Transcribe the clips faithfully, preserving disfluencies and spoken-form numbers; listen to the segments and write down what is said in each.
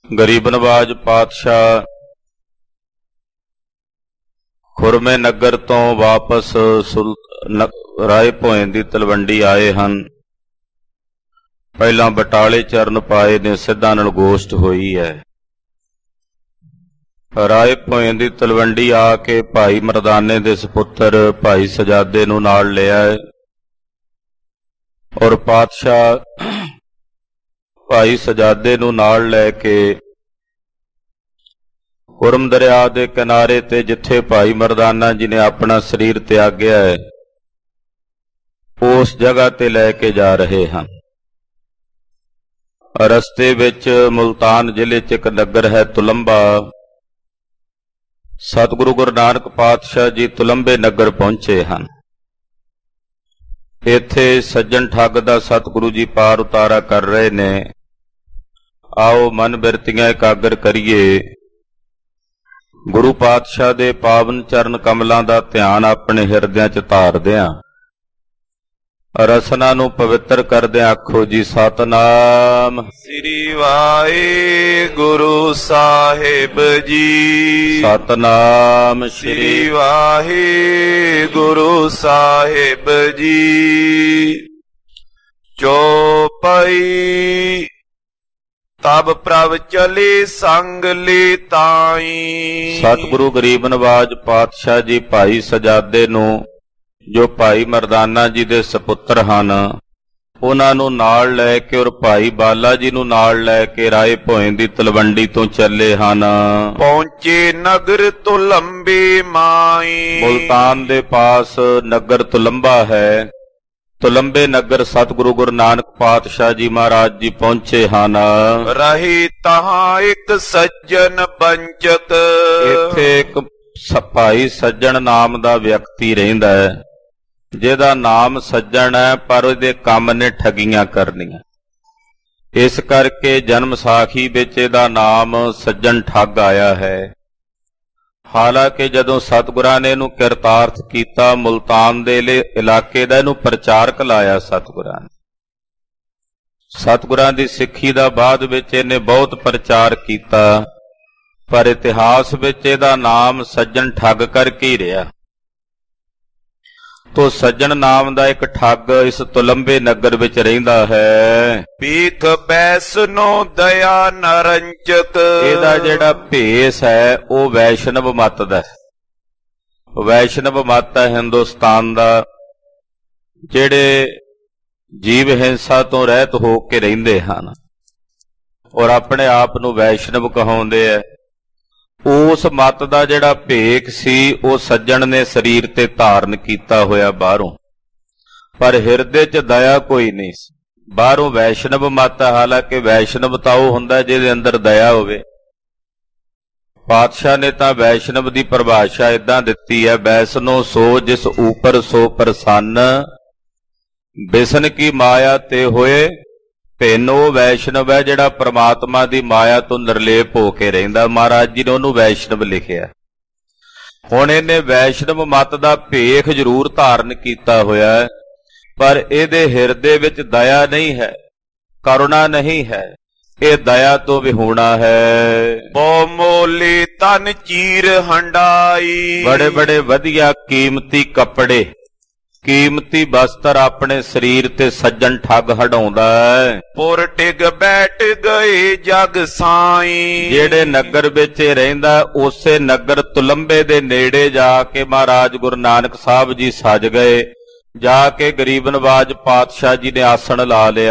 ਗਰੀਬ ਨਵਾਜ ਪਾਤਸ਼ਾਹ ਖੁਰਮੇ ਨਗਰ ਤੋਂ ਵਾਪਸ ਰਾਏ ਭੋਇੰ ਦੀ ਤਲਵੰਡੀ ਆਏ ਹਨ। ਪਹਿਲਾਂ ਬਟਾਲੇ ਚਰਨ ਪਾਏ ਨੇ, ਸਿੱਧਾ ਨਾਲ ਗੋਸ਼ਟ ਹੋਈ ਹੈ। ਰਾਏ ਭੋਇੰ ਦੀ ਤਲਵੰਡੀ ਆ ਕੇ ਭਾਈ ਮਰਦਾਨੇ ਦੇ ਸਪੁੱਤਰ ਭਾਈ ਸਜਾਦੇ ਨੂੰ ਨਾਲ ਲਿਆ ਔਰ ਪਾਤਸ਼ਾਹ ਭਾਈ ਸਜਾਦੇ ਨੂੰ ਨਾਲ ਲੈ ਕੇ ਖੁਰਮ ਦਰਿਆ ਦੇ ਕਿਨਾਰੇ ਤੇ ਜਿੱਥੇ ਭਾਈ ਮਰਦਾਨਾ ਜੀ ਨੇ ਆਪਣਾ ਸਰੀਰ ਤਿਆਗਿਆ ਹੈ ਉਸ ਜਗ੍ਹਾ ਤੇ ਲੈ ਕੇ ਜਾ ਰਹੇ ਹਨ। ਰਸਤੇ ਵਿੱਚ ਮੁਲਤਾਨ ਜ਼ਿਲ੍ਹੇ 'ਚ ਇੱਕ ਨਗਰ ਹੈ ਤੁਲੰਬਾ। ਸਤਿਗੁਰੂ ਗੁਰੂ ਨਾਨਕ ਪਾਤਸ਼ਾਹ ਜੀ ਤੁਲੰਬੇ ਨਗਰ ਪਹੁੰਚੇ ਹਨ। ਇੱਥੇ ਸੱਜਣ ਠੱਗ ਦਾ ਸਤਿਗੁਰੂ ਜੀ ਪਾਰ ਉਤਾਰਾ ਕਰ ਰਹੇ ਨੇ। ਆਓ ਮਨ ਬਿਰਤੀਆਂ ਇਕਾਗਰ ਕਰੀਏ, ਗੁਰੂ ਪਾਤਸ਼ਾਹ ਦੇ ਪਾਵਨ ਚਰਨ ਕਮਲਾਂ ਦਾ ਧਿਆਨ ਆਪਣੇ ਹਿਰਦਿਆਂ 'ਚ ਧਾਰਦਿਆਂ ਰਸਨਾ ਨੂੰ ਪਵਿੱਤਰ ਕਰਦਿਆਂ ਆਖੋ ਜੀ ਸਤਨਾਮ ਸ੍ਰੀ ਵਾਹਿਗੁਰੂ ਸਾਹਿਬ ਜੀ। ਸਤਨਾਮ ਸ੍ਰੀ ਵਾਹਿਗੁਰੂ ਸਾਹਿਬ ਜੀ। ਚੌਪਈ ਤਬ ਪ੍ਰਭ ਚਲੇ ਸੰਗ ਲੇ ਤਾਈ। ਸਤਿਗੁਰੂ ਗਰੀਬ ਨਵਾਜ ਪਾਤਸ਼ਾਹ ਜੀ ਭਾਈ ਸਜਾਦੇ ਨੂੰ, ਜੋ ਭਾਈ ਮਰਦਾਨਾ ਜੀ ਦੇ ਸਪੁੱਤਰ ਹਨ, ਉਹਨਾਂ ਨੂੰ ਨਾਲ ਲੈ ਕੇ ਔਰ ਭਾਈ ਬਾਲਾ ਜੀ ਨੂੰ ਨਾਲ ਲੈ ਕੇ ਰਾਏ ਭੋਇੰ ਦੀ ਤਲਵੰਡੀ ਤੋਂ ਚੱਲੇ ਹਨ। ਪਹੁੰਚੇ ਨਗਰ ਤੁਲੰਬੇ ਮਾਈ। ਮੁਲਤਾਨ ਦੇ ਪਾਸ ਨਗਰ ਤੁਲੰਬਾ ਹੈ। ਤੁਲੰਬੇ ਨਗਰ ਸਤਿਗੁਰੂ ਗੁਰੂ ਨਾਨਕ ਪਾਤਸ਼ਾਹ ਜੀ ਮਹਾਰਾਜ ਜੀ ਪਹੁੰਚੇ ਹਨ। ਰਹੇ ਤਹਾਂ ਇੱਕ ਸੱਜਣ ਬੰਚਕ। ਇੱਥੇ ਇੱਕ ਭਾਈ ਸੱਜਣ ਨਾਮ ਦਾ ਵਿਅਕਤੀ ਰਹਿੰਦਾ ਹੈ, ਜਿਹਦਾ ਨਾਮ ਸੱਜਣ ਹੈ ਪਰ ਉਹਦੇ ਕੰਮ ਨੇ ਠੱਗੀਆਂ ਕਰਨੀਆਂ। ਇਸ ਕਰਕੇ ਜਨਮ ਸਾਖੀ ਵਿੱਚ ਇਹਦਾ ਨਾਮ ਸੱਜਣ ਠੱਗ ਆਇਆ ਹੈ। ਹਾਲਾਂਕਿ ਜਦੋਂ ਸਤਿਗੁਰਾਂ ਨੇ ਇਹਨੂੰ ਕਿਰਤਾਰਥ ਕੀਤਾ, ਮੁਲਤਾਨ ਦੇ ਇਲਾਕੇ ਦਾ ਇਹਨੂੰ ਪ੍ਰਚਾਰਕ ਲਾਇਆ ਸਤਿਗੁਰਾਂ ਨੇ। ਸਤਿਗੁਰਾਂ ਦੀ ਸਿੱਖੀ ਦਾ ਬਾਅਦ ਵਿੱਚ ਇਹਨੇ ਬਹੁਤ ਪ੍ਰਚਾਰ ਕੀਤਾ, ਪਰ ਇਤਿਹਾਸ ਵਿੱਚ ਇਹਦਾ ਨਾਮ ਸੱਜਣ ਠੱਗ ਕਰਕੇ ਹੀ ਰਿਹਾ। ਤੋ ਸੱਜਣ ਨਾਮ ਦਾ ਇੱਕ ਠੱਗ ਇਸ ਤੁਲੰਬੇ ਨਗਰ ਵਿੱਚ ਰਹਿੰਦਾ ਹੈ। ਭੀਖ ਬੈਸਨੋ ਦਇਆ ਨਰੰਜਕ। ਇਹਦਾ ਜਿਹੜਾ ਭੇਸ ਹੈ ਉਹ ਵੈਸ਼ਨਵ ਮੱਤ ਦਾ ਹੈ। ਵੈਸ਼ਨਵ ਮੱਤ ਹੈ ਹਿੰਦੁਸਤਾਨ ਦਾ, ਜਿਹੜੇ ਜੀਵ ਹਿੰਸਾ ਤੋਂ ਰਹਿਤ ਹੋ ਕੇ ਰਹਿੰਦੇ ਹਨ ਔਰ ਆਪਣੇ ਆਪ ਨੂੰ ਵੈਸ਼ਨਵ ਕਹਾਉਂਦੇ ਆ। ਉਸ ਮੱਤ ਦਾ ਜਿਹੜਾ ਭੇਖ ਸੀ ਉਹ ਸੱਜਣ ਨੇ ਸਰੀਰ ਤੇ ਧਾਰਨ ਕੀਤਾ ਹੋਇਆ ਬਾਹਰੋਂ, ਪਰ ਹਿਰਦੇ 'ਚ ਦਇਆ ਕੋਈ ਨਹੀਂ ਸੀ। ਬਾਹਰੋਂ ਵੈਸ਼ਨਵ ਮੱਤ, ਹਾਲਾਂਕਿ ਵੈਸ਼ਨਵ ਤਾਂ ਉਹ ਹੁੰਦਾ ਜਿਹਦੇ ਅੰਦਰ ਦਇਆ ਹੋਵੇ। ਪਾਤਸ਼ਾਹ ਨੇ ਤਾਂ ਵੈਸ਼ਨਵ ਦੀ ਪਰਿਭਾਸ਼ਾ ਏਦਾਂ ਦਿੱਤੀ ਹੈ, ਵੈਸਨੋ ਸੋ ਜਿਸ ਉਪਰ ਸੋ ਪ੍ਰਸੰਨ, ਬਿਸਨ ਕੀ ਮਾਇਆ ਤੇ ਹੋਏ ਭਿੰਨ। ਉਹ ਵੈਸ਼ਨਵ ਹੈ ਜਿਹੜਾ ਪ੍ਰਮਾਤਮਾ ਦੀ ਮਾਇਆ ਤੋਂ ਨਿਰਲੇਪ ਹੋ ਕੇ ਰਹਿੰਦਾ। ਮਹਾਰਾਜ ਜੀ ਨੇ ਉਹਨੂੰ ਵੈਸ਼ਨਵ ਲਿਖਿਆ। ਹੁਣ ਇਹਨੇ ਵੈਸ਼ਨਵ ਮੱਤ ਦਾ ਭੇਖ ਜ਼ਰੂਰ ਧਾਰਨ ਕੀਤਾ ਹੋਇਆ ਹੈ, ਪਰ ਇਹਦੇ ਹਿਰਦੇ ਵਿੱਚ ਦਇਆ ਨਹੀਂ ਹੈ, ਕਰੁਣਾ ਨਹੀਂ ਹੈ, ਇਹ ਦਇਆ ਤੋਂ ਵਿਹੂਣਾ ਹੈ। ਬਹੁ ਮੋਲੇ ਤਨ ਚੀਰ ਹੰਡਾਈ। ਬੜੇ ਬੜੇ ਵਧੀਆ ਕੀਮਤੀ ਕੱਪੜੇ, ਕੀਮਤੀ ਬਸਤਰ ਆਪਣੇ ਸਰੀਰ ਤੇ ਸੱਜਣ ਠੱਗ ਹਟਾਉਂਦਾ ਹੈ। ਪੁਰ ਟਿਗ ਬੈਠ ਗਏ ਜਗ ਸਾਈ। ਜਿਹੜੇ ਨਗਰ ਵਿੱਚ ਰਹਿੰਦਾ ਉਸੇ ਨਗਰ ਤੁਲੰਬੇ ਦੇ ਨੇੜੇ ਜਾ ਕੇ ਮਹਾਰਾਜ ਗੁਰੂ ਨਾਨਕ ਸਾਹਿਬ ਜੀ ਸਜ ਗਏ। ਜਾ ਕੇ ਗਰੀਬ ਨਵਾਜ ਪਾਤਸ਼ਾਹ ਜੀ ਨੇ ਆਸਣ ਲਾ ਲਿਆ।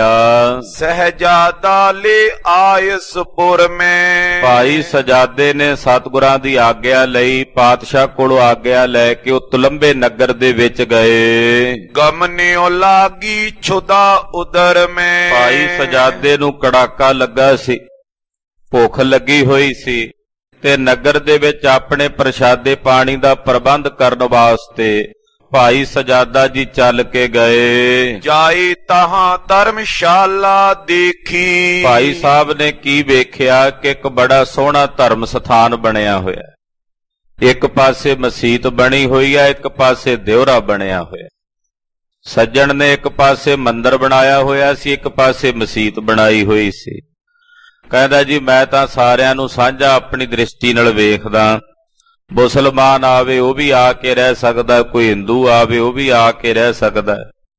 ਸਹਿਜਾਦਾ ਲੈ ਆਇਸਪੁਰ ਮੈਂ। ਭਾਈ ਸਜਾਦੇ ਨੇ ਸਤਿਗੁਰਾਂ ਦੀ ਆਗਿਆ ਲਈ, ਪਾਤਸ਼ਾਹ ਕੋਲੋਂ ਆਗਿਆ ਲੈ ਕੇ ਉਹ ਤੁਲੰਬੇ ਨਗਰ ਦੇ ਵਿੱਚ ਗਏ। ਗਮਨਿਓ ਲਾਗੀ ਛੁਦਾ ਉਦਰ ਮੈਂ। ਭਾਈ ਸਜਾਦੇ ਨੂੰ ਕੜਾਕਾ ਲੱਗਾ ਸੀ, ਭੁੱਖ ਲੱਗੀ ਹੋਈ ਸੀ, ਤੇ ਨਗਰ ਦੇ ਵਿੱਚ ਆਪਣੇ ਪ੍ਰਸ਼ਾਦੇ ਪਾਣੀ ਦਾ ਪ੍ਰਬੰਧ ਕਰਨ ਵਾਸਤੇ ਭਾਈ ਸਜਾਦਾ ਜੀ ਚੱਲ ਕੇ ਗਏ। ਜਾਈ ਤਹਾਂ ਧਰਮਸ਼ਾਲਾ ਦੇਖੀ। ਭਾਈ ਸਾਹਿਬ ਨੇ ਕੀ ਵੇਖਿਆ ਕਿ ਇੱਕ ਬੜਾ ਸੋਹਣਾ ਧਰਮ ਸਥਾਨ ਬਣਿਆ ਹੋਇਆ। ਇੱਕ ਪਾਸੇ ਮਸੀਤ ਬਣੀ ਹੋਈ ਹੈ, ਇੱਕ ਪਾਸੇ ਦਿਉਰਾ ਬਣਿਆ ਹੋਇਆ। ਸੱਜਣ ਨੇ ਇੱਕ ਪਾਸੇ ਮੰਦਰ ਬਣਾਇਆ ਹੋਇਆ ਸੀ, ਇੱਕ ਪਾਸੇ ਮਸੀਤ ਬਣਾਈ ਹੋਈ ਸੀ। ਕਹਿੰਦਾ ਜੀ ਮੈਂ ਤਾਂ ਸਾਰਿਆਂ ਨੂੰ ਸਾਂਝਾ ਆਪਣੀ ਦ੍ਰਿਸ਼ਟੀ ਨਾਲ ਵੇਖਦਾ। ਮੁਸਲਮਾਨ ਆਵੇ ਉਹ ਵੀ ਆ ਕੇ ਰਹਿ ਸਕਦਾ, ਕੋਈ ਹਿੰਦੂ ਆਵੇ ਉਹ ਵੀ ਆ ਕੇ ਰਹਿ ਸਕਦਾ।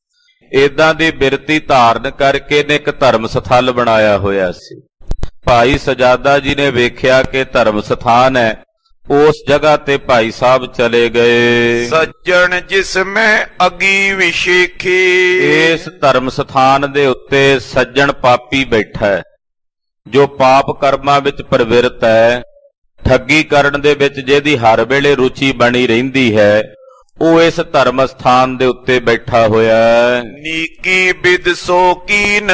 ਏਦਾਂ ਦੀ ਬਿਰਤੀ ਧਾਰਨ ਕਰਕੇ ਨੇ ਇੱਕ ਧਰਮ ਸਥਲ ਬਣਾਇਆ ਹੋਇਆ ਸੀ। ਭਾਈ ਸਜਾਦਾ ਜੀ ਨੇ ਵੇਖਿਆ ਕਿ ਧਰਮ ਸਥਾਨ ਹੈ, ਉਸ ਜਗ੍ਹਾ ਤੇ ਭਾਈ ਸਾਹਿਬ ਚਲੇ ਗਏ। ਸੱਜਣ ਜਿਸ ਮੈਂ ਅਗੀ ਵਿਸ਼ੇਖੀ, ਇਸ ਧਰਮ ਸਥਾਨ ਦੇ ਉੱਤੇ ਸੱਜਣ ਪਾਪੀ ਬੈਠਾ ਹੈ, ਜੋ ਪਾਪ ਕਰਮਾਂ ਵਿੱਚ ਪ੍ਰਵਿਰਤ ਹੈ, ਠੱਗੀ ਕਰਨ ਦੇ ਵਿੱਚ ਜਿਹਦੀ ਹਰ ਵੇਲੇ ਰੁਚੀ ਬਣੀ ਰਹਿੰਦੀ ਹੈ, ਉਹ ਇਸ ਧਰਮ ਸਥਾਨ ਦੇ ਉੱਤੇ ਬੈਠਾ ਹੋਇਆ ਹੈ। ਨੀਕੀ ਬਿਦ ਸੋ ਕੀਨ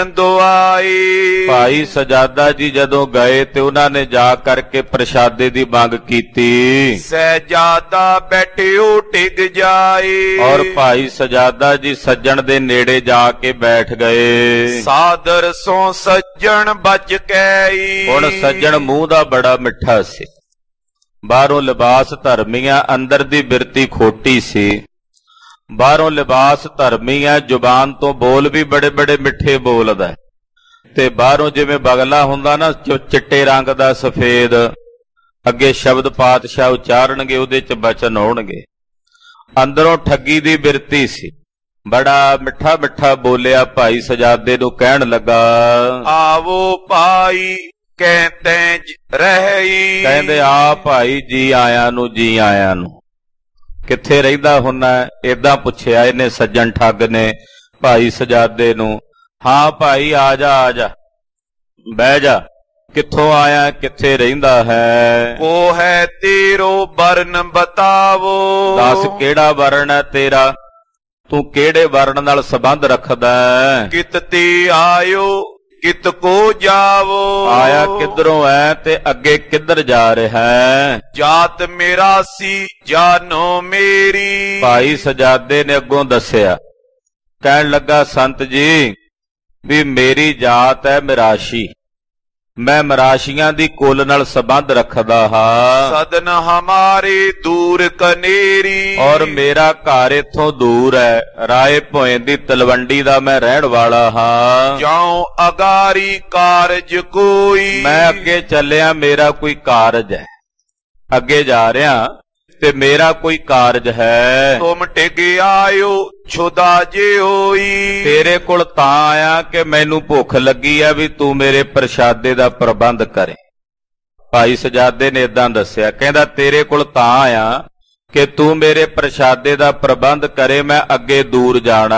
ਦੁਆਈ, ਭਾਈ ਸਜਾਦਾ ਜੀ ਜਦੋਂ ਗਏ ਤੇ ਉਹਨਾਂ ਨੇ ਜਾ ਕਰਕੇ ਪ੍ਰਸ਼ਾਦੇ ਦੀ ਮੰਗ ਕੀਤੀ। ਸਹਿਜਾਦਾ ਬੈਠਿਓ ਟਿਕ ਜਾਏ, ਔਰ ਭਾਈ ਸਜਾਦਾ ਜੀ ਸੱਜਣ ਦੇ ਨੇੜੇ ਜਾ ਕੇ ਬੈਠ ਗਏ। ਸਾਦਰ ਸੋ ਸੱਜਣ ਬਚ ਗਈ, ਹੁਣ ਸੱਜਣ ਮੂੰਹ ਦਾ ਬੜਾ ਮਿੱਠਾ ਸੀ, ਬਾਹਰੋਂ ਲਿਬਾਸ ਧਰਮੀਆਂ, ਅੰਦਰ ਦੀ ਬਿਰਤੀ ਖੋਟੀ ਸੀ। ਬਾਹਰੋਂ ਲਿਬਾਸ ਧਰਮੀਆਂ, ਜ਼ੁਬਾਨ ਤੋਂ ਬੋਲ ਵੀ ਬੜੇ ਬੜੇ ਮਿੱਠੇ ਬੋਲਦਾ, ਤੇ ਬਾਹਰੋਂ ਜਿਵੇਂ ਬਗਲਾ ਹੁੰਦਾ ਨਾ ਚਿੱਟੇ ਰੰਗ ਦਾ ਸਫੇਦ, ਅੱਗੇ ਸ਼ਬਦ ਪਾਤਸ਼ਾਹ ਉਚਾਰਨਗੇ ਉਹਦੇ ਚ ਬਚਨ ਹੋਣਗੇ। ਅੰਦਰੋਂ ਠੱਗੀ ਦੀ ਬਿਰਤੀ ਸੀ, ਬੜਾ ਮਿੱਠਾ ਮਿੱਠਾ ਬੋਲਿਆ। ਭਾਈ ਸਜਾਦੇ ਨੂੰ ਕਹਿਣ ਲੱਗਾ, ਆਵੋ ਭਾਈ ਕਹਿੰਦੇ ਰਹੀ, ਕਹਿੰਦੇ ਆ ਭਾਈ ਜੀ ਆਇਆਂ ਨੂੰ, ਜੀ ਆਇਆਂ ਨੂੰ। ਕਿੱਥੇ ਰਹਿੰਦਾ ਹੁੰਨਾ? ਏਦਾਂ ਪੁੱਛਿਆ ਇਹਨੇ ਸੱਜਣ ਠੱਗ ਨੇ ਭਾਈ ਸਜਾਦੇ ਨੂੰ। ਹਾਂ ਭਾਈ ਆ ਜਾ, ਆ ਜਾ, ਬਹਿ ਜਾ। ਕਿੱਥੋਂ ਆਇਆ, ਕਿੱਥੇ ਰਹਿੰਦਾ ਹੈ? ਉਹ ਹੈ ਤੇਰੋ ਵਰਨ ਬਤਾਵੋ, ਦੱਸ ਕਿਹੜਾ ਵਰਨ ਹੈ ਤੇਰਾ, ਤੂੰ ਕਿਹੜੇ ਵਰਨ ਨਾਲ ਸੰਬੰਧ ਰੱਖਦਾ? ਕਿਤ ਤੇ ਆਇਓ ਕਿਤ ਕੋ ਜਾਵੋ, ਆਇਆ ਕਿੱਧਰੋਂ ਹੈ ਤੇ ਅੱਗੇ ਕਿੱਧਰ ਜਾ ਰਿਹਾ ਹੈ? ਜਾਤ ਮੇਰਾ ਸੀ ਜਾਨੋ ਮੇਰੀ, ਭਾਈ ਸਜਾਦੇ ਨੇ ਅੱਗੋਂ ਦੱਸਿਆ। ਕਹਿਣ ਲੱਗਾ ਸੰਤ ਜੀ ਵੀ ਮੇਰੀ ਜਾਤ ਹੈ ਮਰਾਸ਼ੀ, ਮੈਂ ਮਰਾਸ਼ੀਆਂ ਦੀ ਕੁਲ ਨਾਲ ਸੰਬੰਧ ਰੱਖਦਾ ਹਾਂ। ਸਦਨ ਹਮਾਰੇ ਦੂਰ ਕਨੇਰੀ, ਔਰ ਮੇਰਾ ਘਰ ਇੱਥੋਂ ਦੂਰ ਹੈ, ਰਾਏ ਭੋਏ ਦੀ ਤਲਵੰਡੀ ਦਾ ਮੈਂ ਰਹਿਣ ਵਾਲਾ ਹਾਂ। ਜਾਉ ਅਗਾਰੀ ਕਾਰਜ ਕੋਈ, ਮੈਂ ਅੱਗੇ ਚੱਲਿਆ, ਮੇਰਾ ਕੋਈ ਕਾਰਜ ਹੈ, ਅੱਗੇ ਜਾ ਰਿਹਾ ਤੇ ਮੇਰਾ ਕੋਈ ਕਾਰਜ ਹੈ। ਤੁਮ ਟਿਕ ਆਇਓ ਛੁਦਾ ਜੇ ਹੋਈ, ਤੇਰੇ ਕੋਲ ਤਾਂ ਆਇਆ ਕਿ ਮੈਨੂੰ ਭੁੱਖ ਲੱਗੀ ਆ ਵੀ ਤੂੰ ਮੇਰੇ ਪ੍ਰਸ਼ਾਦੇ ਦਾ ਪ੍ਰਬੰਧ ਕਰੇ। ਭਾਈ ਸਜਾਦੇ ਨੇ ਏਦਾਂ ਦੱਸਿਆ, ਕਹਿੰਦਾ ਤੇਰੇ ਕੋਲ ਤਾਂ ਆਇਆ ਕਿ ਤੂੰ ਮੇਰੇ ਪ੍ਰਸ਼ਾਦੇ ਦਾ ਪ੍ਰਬੰਧ ਕਰੇ, ਮੈਂ ਅੱਗੇ ਦੂਰ ਜਾਣਾ।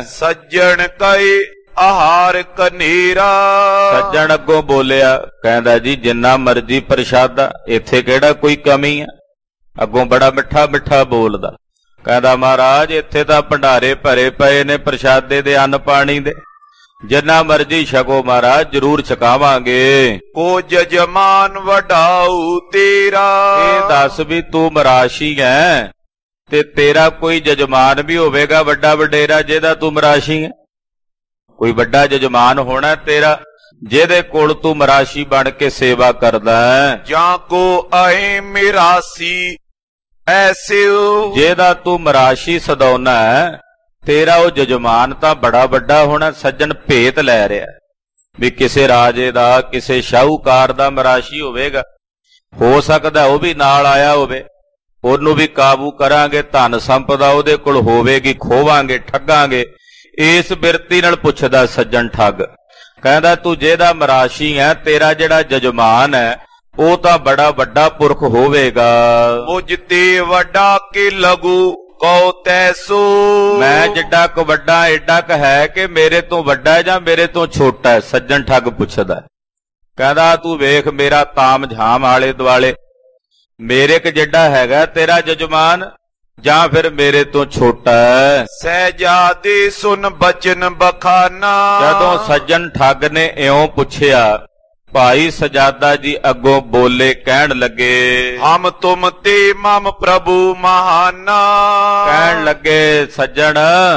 ਸੱਜਣ ਕਏ ਆਹਾਰ ਕਨੇਰਾ, ਸੱਜਣ ਅੱਗੋਂ ਬੋਲਿਆ, ਕਹਿੰਦਾ ਜੀ ਜਿੰਨਾ ਮਰਜ਼ੀ ਪ੍ਰਸ਼ਾਦਾ, ਇੱਥੇ ਕਿਹੜਾ ਕੋਈ ਕਮੀ ਆ। ਅੱਗੋਂ ਬੜਾ ਮਿੱਠਾ ਮਿੱਠਾ ਬੋਲਦਾ, ਕਹਿੰਦਾ ਮਹਾਰਾਜ ਇੱਥੇ ਤਾਂ ਭੰਡਾਰੇ ਭਰੇ ਪਏ ਨੇ ਪ੍ਰਸ਼ਾਦੇ ਦੇ, ਅੰਨ ਪਾਣੀ ਦੇ, ਜਿੰਨਾ ਮਰਜ਼ੀ ਛਕੋ ਮਹਾਰਾਜ, ਜ਼ਰੂਰ ਛਕਾਵਾਂਗੇ। ਕੋ ਜਜਮਾਨ ਵਡਾਊ ਤੇਰਾ, ਇਹ ਦੱਸ ਵੀ ਤੂੰ ਮਰਾਸ਼ੀ ਹੈ ਤੇ ਤੇਰਾ ਕੋਈ ਜਜਮਾਨ ਵੀ ਹੋਵੇਗਾ ਵੱਡਾ ਵਡੇਰਾ ਜਿਹਦਾ ਤੂੰ ਮਰਾਸ਼ੀ ਹੈ? ਕੋਈ ਵੱਡਾ ਜਜਮਾਨ ਹੋਣਾ ਤੇਰਾ ਜਿਹਦੇ ਕੋਲ ਤੂੰ ਮਰਾਸ਼ੀ ਬਣ ਕੇ ਸੇਵਾ ਕਰਦਾ ਹੈ। ਜਾਂ ਕੋ ਆਏ ਮਿਰਾਸੀ ਐਸੇ, ਜਿਹਦਾ ਤੂੰ ਮਰਾਸ਼ੀ ਸਦਾਉਣਾ ਹੈ, ਤੇਰਾ ਉਹ ਜਜਮਾਨ ਤਾਂ ਬੜਾ ਵੱਡਾ ਹੋਣਾ। ਸੱਜਣ ਭੇਤ ਲੈ ਰਿਹਾ ਵੀ ਕਿਸੇ ਰਾਜੇ ਦਾ, ਕਿਸੇ ਸ਼ਾਹੂਕਾਰ ਦਾ ਮਰਾਸ਼ੀ ਹੋਵੇਗਾ, ਹੋ ਸਕਦਾ ਉਹ ਵੀ ਨਾਲ ਆਇਆ ਹੋਵੇ, ਉਹਨੂੰ ਵੀ ਕਾਬੂ ਕਰਾਂਗੇ, ਧਨ ਸੰਪਦਾ ਉਹਦੇ ਕੋਲ ਹੋਵੇਗੀ, ਖੋਵਾਂਗੇ, ਠੱਗਾਂਗੇ। ਇਸ ਬਿਰਤੀ ਨਾਲ ਪੁੱਛਦਾ ਸੱਜਣ ਠੱਗ, ਕਹਿੰਦਾ ਤੂੰ ਜਿਹਦਾ ਮਰਾਸ਼ੀ ਹੈ, ਤੇਰਾ ਜਿਹੜਾ ਜਜਮਾਨ ਹੈ ਉਹ ਤਾਂ ਬੜਾ ਵੱਡਾ ਪੁਰਖ ਹੋਵੇਗਾ। ਮੁਝ ਤੇ ਵੱਡਾ ਕਿ ਲਗੂ ਕਉ ਤੈਸੋ, ਮੈਂ ਜਿੱਡਾ ਕੁ ਵੱਡਾ ਏਡਾ ਕੁ ਹੈ ਕਿ ਮੇਰੇ ਤੋਂ ਵੱਡਾ ਜਾਂ ਮੇਰੇ ਤੋਂ ਛੋਟਾ ਹੈ? ਸੱਜਣ ਠੱਗ ਪੁੱਛਦਾ। ਕਹਿੰਦਾ ਤੂੰ ਵੇਖ ਮੇਰਾ ਤਾਮ ਝਾਮ ਆਲੇ ਦੁਆਲੇ, ਮੇਰੇ ਕ ਜਿੱਡਾ ਹੈਗਾ ਤੇਰਾ ਜਜਮਾਨ ਜਾਂ ਫਿਰ ਮੇਰੇ ਤੋਂ ਛੋਟਾ ਹੈ? ਸਹਿਜਾਦੇ ਸੁਨ ਬਚਨ ਬਖਾਨਾ, ਜਦੋਂ ਸੱਜਣ ਠੱਗ ਨੇ ਇਉਂ ਪੁੱਛਿਆ, ਭਾਈ ਸਜਾਦਾ ਜੀ ਅੱਗੋਂ ਬੋਲੇ, ਕਹਿਣ ਲੱਗੇ ਹਮ ਤੁਮ ਤੇ ਮਮ ਪ੍ਰਭੂ ਮਹਾਨਾ, ਕਹਿਣ ਲੱਗੇ ਸੱਜਣ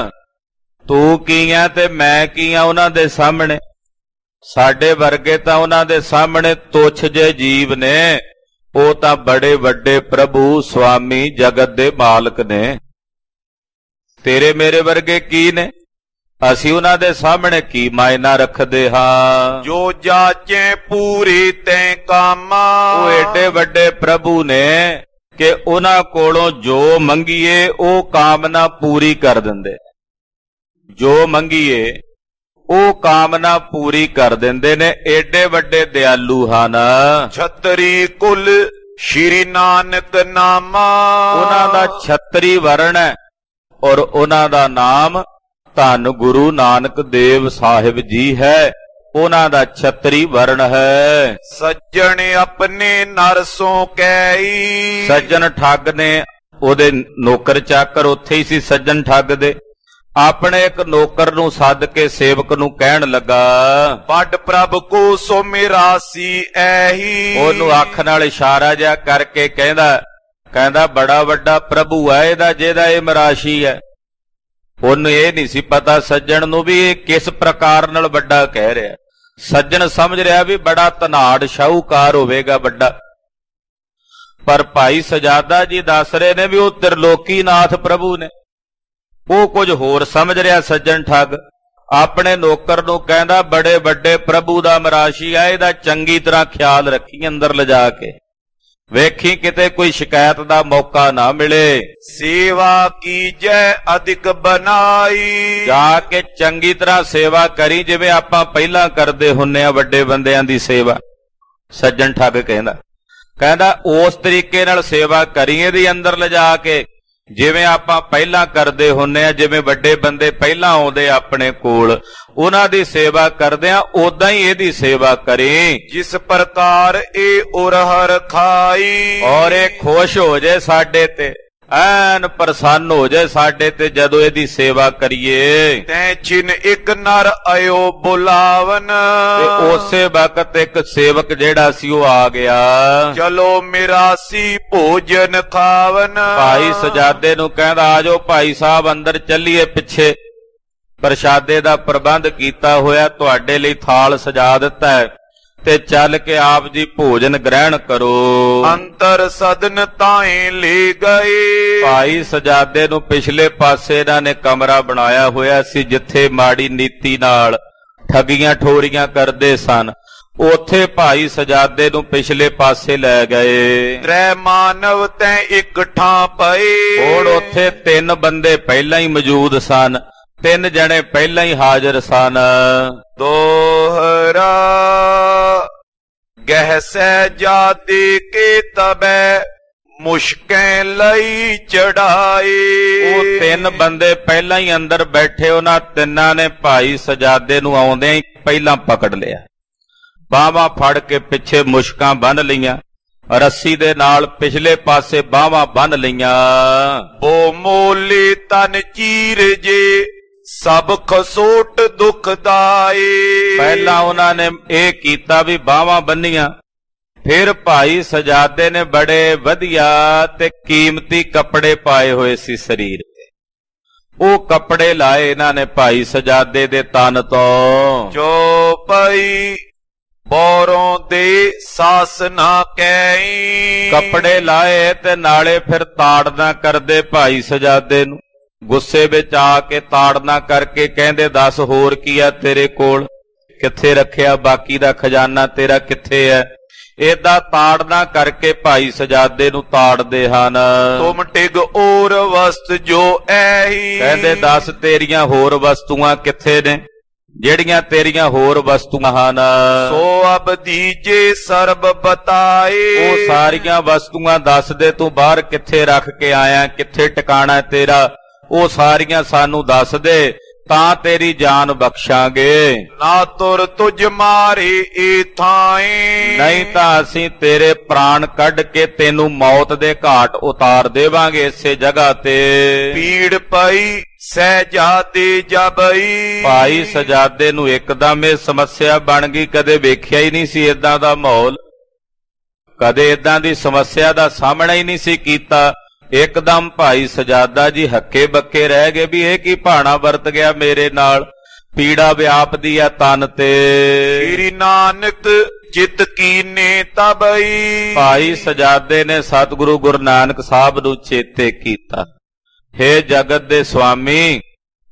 ਤੂੰ ਕੀ ਆ ਤੇ ਮੈਂ ਕੀ ਆ ਉਹਨਾਂ ਦੇ ਸਾਹਮਣੇ? ਸਾਡੇ ਵਰਗੇ ਤਾਂ ਉਹਨਾਂ ਦੇ ਸਾਹਮਣੇ ਤੁੱਛ ਜੇ ਜੀਵ ਨੇ, ਉਹ ਤਾਂ ਬੜੇ ਵੱਡੇ ਪ੍ਰਭੂ ਸੁਆਮੀ ਜਗਤ ਦੇ ਮਾਲਕ ਨੇ। ਤੇਰੇ ਮੇਰੇ ਵਰਗੇ ਕੀ ਨੇ? ਅਸੀਂ ਉਹਨਾਂ ਦੇ ਸਾਹਮਣੇ ਕੀ ਮਾਇਨਾ ਰੱਖਦੇ ਹਾਂ। ਜੋ ਜਾਚੇ ਪੂਰੀ ਤੈ ਕਾਮਾ, ਉਹ ਏਡੇ ਵੱਡੇ ਪ੍ਰਭੂ ਨੇ ਕਿ ਉਹਨਾਂ ਕੋਲੋਂ ਜੋ ਮੰਗੀਏ ਉਹ ਕਾਮਨਾ ਪੂਰੀ ਕਰ ਦਿੰਦੇ। ਜੋ ਮੰਗੀਏ ਉਹ ਕਾਮਨਾ ਪੂਰੀ ਕਰ ਦਿੰਦੇ ਨੇ। ਏਡੇ ਵੱਡੇ ਦਿਆਲੂ ਹਨ। ਛਤਰੀ ਕੁਲ ਸ਼੍ਰੀ ਨਾਨਕ ਨਾਮਾ, ਉਹਨਾਂ ਦਾ ਛਤਰੀ ਵਰਣ ਹੈ ਔਰ ਉਹਨਾਂ ਦਾ ਨਾਮ ਧੰਨ ਗੁਰੂ ਨਾਨਕ ਦੇਵ ਸਾਹਿਬ ਜੀ ਹੈ। ਉਹਨਾਂ ਦਾ ਛਤਰੀ ਵਰਣ ਹੈ। ਸੱਜਣ ਆਪਣੇ ਨਰਸੋਂ ਕੈਈ, ਸੱਜਣ ਠੱਗ ਨੇ ਉਹਦੇ ਨੌਕਰ ਚਾਕਰ ਉੱਥੇ ਹੀ ਸੀ। ਸੱਜਣ ਠੱਗ ਦੇ ਆਪਣੇ ਇੱਕ ਨੌਕਰ ਨੂੰ ਸੱਦ ਕੇ ਸੇਵਕ ਨੂੰ ਕਹਿਣ ਲੱਗਾ, ਵੱਡ ਪ੍ਰਭ ਕੋ ਸੋ ਮੇਰਾ ਸੀ ਐਹੀ। ਉਹਨੂੰ ਅੱਖ ਨਾਲ ਇਸ਼ਾਰਾ ਜਿਹਾ ਕਰਕੇ ਕਹਿੰਦਾ ਕਹਿੰਦਾ ਬੜਾ ਵੱਡਾ ਪ੍ਰਭੂ ਹੈ ਇਹਦਾ, ਜਿਹਦਾ ਇਹ ਮਰਾਸ਼ੀ ਹੈ। ਉਹਨੂੰ ਇਹ ਨਹੀਂ ਸੀ ਪਤਾ ਸੱਜਣ ਨੂੰ ਵੀ ਇਹ ਕਿਸ ਪ੍ਰਕਾਰ ਨਾਲ ਵੱਡਾ ਕਹਿ ਰਿਹਾ। ਸੱਜਣ ਸਮਝ ਰਿਹਾ ਵੀ ਬੜਾ ਧਨਾੜ ਸ਼ਾਹੂਕਾਰ ਹੋਵੇਗਾ ਵੱਡਾ, ਪਰ ਭਾਈ ਸਜਾਦਾ ਜੀ ਦੱਸ ਰਹੇ ਨੇ ਵੀ ਉਹ ਤ੍ਰਿਲੋਕੀਨਾਥ ਪ੍ਰਭੂ ਨੇ। ਉਹ ਕੁਝ ਹੋਰ ਸਮਝ ਰਿਹਾ ਸੱਜਣ ਠੱਗ। ਆਪਣੇ ਨੌਕਰ ਨੂੰ ਕਹਿੰਦਾ ਬੜੇ ਵੱਡੇ ਪ੍ਰਭੂ ਦਾ ਮਰਾਸ਼ੀ ਆ, ਇਹਦਾ ਚੰਗੀ ਤਰ੍ਹਾਂ ਖਿਆਲ ਰੱਖੀ, ਅੰਦਰ ਲਿਜਾ ਕੇ ਵੇਖੀ ਕਿਤੇ ਕੋਈ ਸ਼ਿਕਾਇਤ ਦਾ ਮੌਕਾ ਨਾ ਮਿਲੇ। ਸੇਵਾ ਕੀਜੈ ਅਧਿਕ ਬਨਾਈ, ਜਾ ਕੇ ਚੰਗੀ ਤਰ੍ਹਾਂ ਸੇਵਾ ਕਰੀ ਜਿਵੇਂ ਆਪਾਂ ਪਹਿਲਾਂ ਕਰਦੇ ਹੁੰਨੇ ਆ ਵੱਡੇ ਬੰਦਿਆਂ ਦੀ ਸੇਵਾ। ਸੱਜਣ ਠੱਗ ਕਹਿੰਦਾ ਕਹਿੰਦਾ ਉਸ ਤਰੀਕੇ ਨਾਲ ਸੇਵਾ ਕਰੀ ਇਹਦੀ ਅੰਦਰ ਲਿਜਾ ਕੇ, ਜਿਵੇਂ ਆਪਾਂ ਪਹਿਲਾਂ ਕਰਦੇ ਹੁੰਨੇ ਆ, ਜਿਵੇਂ ਵੱਡੇ ਬੰਦੇ ਪਹਿਲਾਂ ਆਉਂਦੇ ਆਪਣੇ ਕੋਲ, ਉਹਨਾਂ ਦੀ ਸੇਵਾ ਕਰਦੇ ਆ, ਉਦਾਂ ਹੀ ਇਹਦੀ ਸੇਵਾ ਕਰੀ। ਜਿਸ ਪ੍ਰਕਾਰ ਇਹ ਉਰਹਰ ਖਾਈ, ਔਰ ਇਹ ਖੁਸ਼ ਹੋ ਜਾਏ ਸਾਡੇ ਤੇ, ਐਨ ਪ੍ਰਸੰਨ ਹੋ ਜਾਏ ਸਾਡੇ ਤੇ ਜਦੋਂ ਇਹਦੀ ਸੇਵਾ ਕਰੀਏ। ਤੈ ਚਿਨ ਇੱਕ ਨਰ ਆਇਓ ਬੁਲਾਵਨ, ਤੇ ਉਸੇ ਵਕਤ ਇੱਕ ਸੇਵਕ ਜਿਹੜਾ ਸੀ ਉਹ ਆ ਗਿਆ। ਚਲੋ ਮੇਰਾ ਸੀ ਭੋਜਨ ਖਾਵਨ, ਭਾਈ ਸਜਾਦੇ ਨੂੰ ਕਹਿੰਦਾ ਆਜੋ ਭਾਈ ਸਾਹਿਬ ਅੰਦਰ ਚੱਲੀਏ, ਪਿੱਛੇ ਪ੍ਰਸ਼ਾਦੇ ਦਾ ਪ੍ਰਬੰਧ ਕੀਤਾ ਹੋਇਆ, ਤੁਹਾਡੇ ਲਈ ਥਾਲ ਸਜਾ ਦਿੱਤਾ ਹੈ, ਤੇ ਚੱਲ ਕੇ ਆਪ ਜੀ ਭੋਜਨ ਗ੍ਰਹਿਣ ਕਰੋ। ਅੰਤਰ ਸਦਨ ਤਾਏ ਲੈ ਗਏ, ਭਾਈ ਸਜਾਦੇ ਨੂੰ ਪਿਛਲੇ ਪਾਸੇ ਇਹਨਾਂ ਨੇ ਕਮਰਾ ਬਣਾਇਆ ਹੋਇਆ ਸੀ, ਜਿੱਥੇ ਮਾੜੀ ਨੀਤੀ ਨਾਲ ਠੱਗੀਆਂ ਠੋਰੀਆਂ ਕਰਦੇ ਸਨ। ਉੱਥੇ ਭਾਈ ਸਜਾਦੇ ਨੂੰ ਪਿਛਲੇ ਪਾਸੇ ਲੈ ਗਏ। ਤ੍ਰੈ ਮਾਨਵ ਤੈ ਇੱਕ ਠਾਂ ਪਏ, ਹੁਣ ਉੱਥੇ ਤਿੰਨ ਬੰਦੇ ਪਹਿਲਾਂ ਹੀ ਮੌਜੂਦ ਸਨ, ਤਿੰਨ ਜਣੇ ਪਹਿਲਾਂ ਹੀ ਹਾਜ਼ਰ ਸਨ। ਦੋਹਰਾ ਗਹਿ ਸਹਿਜਾਦੇ ਕੇ ਤਬੈ ਮੁਸ਼ਕੈ ਲਈ ਚੜਾਏ, ਉਹ ਤਿੰਨ ਬੰਦੇ ਪਹਿਲਾਂ ਹੀ ਅੰਦਰ ਬੈਠੇ, ਉਹਨਾਂ ਤਿੰਨਾਂ ਨੇ ਭਾਈ ਸਜਾਦੇ ਨੂੰ ਆਉਂਦਿਆਂ ਹੀ ਪਹਿਲਾਂ ਪਕੜ ਲਿਆ, ਬਾਹਾਂ ਫੜ ਕੇ ਪਿੱਛੇ ਮੁਸ਼ਕਾਂ ਬੰਨ੍ਹ ਲਈਆਂ, ਰੱਸੀ ਦੇ ਨਾਲ ਪਿਛਲੇ ਪਾਸੇ ਬਾਹਾਂ ਬੰਨ੍ਹ ਲਈਆਂ। ਬੋ ਮੋਲੇ ਤਨ ਚੀਰ ਜੇ ਸਭ ਖਸੋਟ ਦੁਖਦਾਏ, ਪਹਿਲਾਂ ਉਹਨਾਂ ਨੇ ਇਹ ਕੀਤਾ ਵੀ ਬਾਹਾਂ ਬੰਨੀਆਂ, ਫਿਰ ਭਾਈ ਸਜਾਦੇ ਨੇ ਬੜੇ ਵਧੀਆ ਤੇ ਕੀਮਤੀ ਕੱਪੜੇ ਪਾਏ ਹੋਏ ਸੀ ਸਰੀਰ ਤੇ, ਉਹ ਕੱਪੜੇ ਲਾਏ ਇਹਨਾਂ ਨੇ ਭਾਈ ਸਜਾਦੇ ਦੇ ਤਨ ਤੋਂ। ਚੋਪਈ ਬੋਰੋਂ ਦੇ ਸਾਸ ਨਾ ਕੈਈ, ਕੱਪੜੇ ਲਾਏ ਤੇ ਨਾਲੇ ਫਿਰ ਤਾੜਨਾ ਕਰਦੇ ਭਾਈ ਸਜਾਦੇ ਨੂੰ। ਗੁੱਸੇ ਵਿੱਚ ਆ ਕੇ ਤਾੜਨਾ ਕਰਕੇ ਕਹਿੰਦੇ ਦੱਸ ਹੋਰ ਕੀ ਆ ਤੇਰੇ ਕੋਲ, ਕਿੱਥੇ ਰੱਖਿਆ ਬਾਕੀ ਦਾ ਖਜ਼ਾਨਾ ਤੇਰਾ ਕਿੱਥੇ ਹੈ। ਏਦਾਂ ਤਾੜਨਾ ਕਰਕੇ ਭਾਈ ਸਜਾਦੇ ਨੂੰ ਤਾੜਦੇ ਹਨ। ਤੁਮ ਟਿਗ ਔਰ ਵਸਤ ਜੋ ਐਹੀ, ਕਹਿੰਦੇ ਦੱਸ ਤੇਰੀਆਂ ਹੋਰ ਵਸਤੂਆਂ ਕਿੱਥੇ ਨੇ, ਜਿਹੜੀਆਂ ਤੇਰੀਆਂ ਹੋਰ ਵਸਤੂਆਂ ਹਨ। ਸੋ ਅਬ ਦੀਜੇ ਸਰਬ ਬਤਾਏ, ਉਹ ਸਾਰੀਆਂ ਵਸਤੂਆਂ ਦੱਸ ਦੇ, ਤੂੰ ਬਾਹਰ ਕਿੱਥੇ ਰੱਖ ਕੇ ਆਇਆ, ਕਿੱਥੇ ਟਿਕਾਣਾ ਤੇਰਾ, ਉਹ ਸਾਰੀਆਂ ਸਾਨੂੰ ਦੱਸ ਦੇ, ਤਾਂ ਤੇਰੀ ਜਾਨ ਬਖਸ਼ਾਂਗੇ। ਨਾ ਤੁਰ ਤੁਝ ਮਾਰੇ ਏ ਥਾਏ, ਨਹੀਂ ਤਾਂ ਅਸੀਂ ਤੇਰੇ ਪ੍ਰਾਣ ਕੱਢ ਕੇ ਤੈਨੂੰ ਮੌਤ ਦੇ ਘਾਟ ਉਤਾਰ ਦੇਵਾਂਗੇ ਇਸੇ ਜਗ੍ਹਾ ਤੇ। ਪੀੜ ਪਈ ਸਹਿਜਾਦੇ ਜਬਈ, ਭਾਈ ਸਜਾਦੇ ਨੂੰ ਇੱਕਦਮ ਇਹ ਸਮੱਸਿਆ ਬਣ ਗਈ, ਕਦੇ ਵੇਖਿਆ ਹੀ ਨਹੀਂ ਸੀ ਇਦਾਂ ਦਾ ਮਾਹੌਲ, ਕਦੇ ਇਦਾਂ ਦੀ ਸਮੱਸਿਆ ਦਾ ਸਾਹਮਣਾ ਹੀ ਨਹੀਂ ਸੀ ਕੀਤਾ। ਇੱਕਦਮ ਭਾਈ ਸਜਾਦਾ ਜੀ ਹੱਕੇ ਬੱਕੇ ਰਹਿ ਗਏ ਵੀ ਇਹ ਕੀ ਭਾਣਾ ਵਰਤ ਗਿਆ ਮੇਰੇ ਨਾਲ, ਪੀੜਾ ਵਿਆਪਦੀ ਆ ਤਨ ਤੇ। ਸ੍ਰੀ ਨਾਨਕ ਚਿਤ ਕੀਨੇ ਤਬਈ, ਭਾਈ ਸਜਾਦੇ ਨੇ ਸਤਿਗੁਰੂ ਗੁਰੂ ਨਾਨਕ ਸਾਹਿਬ ਨੂੰ ਚੇਤੇ ਕੀਤਾ, ਹੇ ਜਗਤ ਦੇ ਸੁਆਮੀ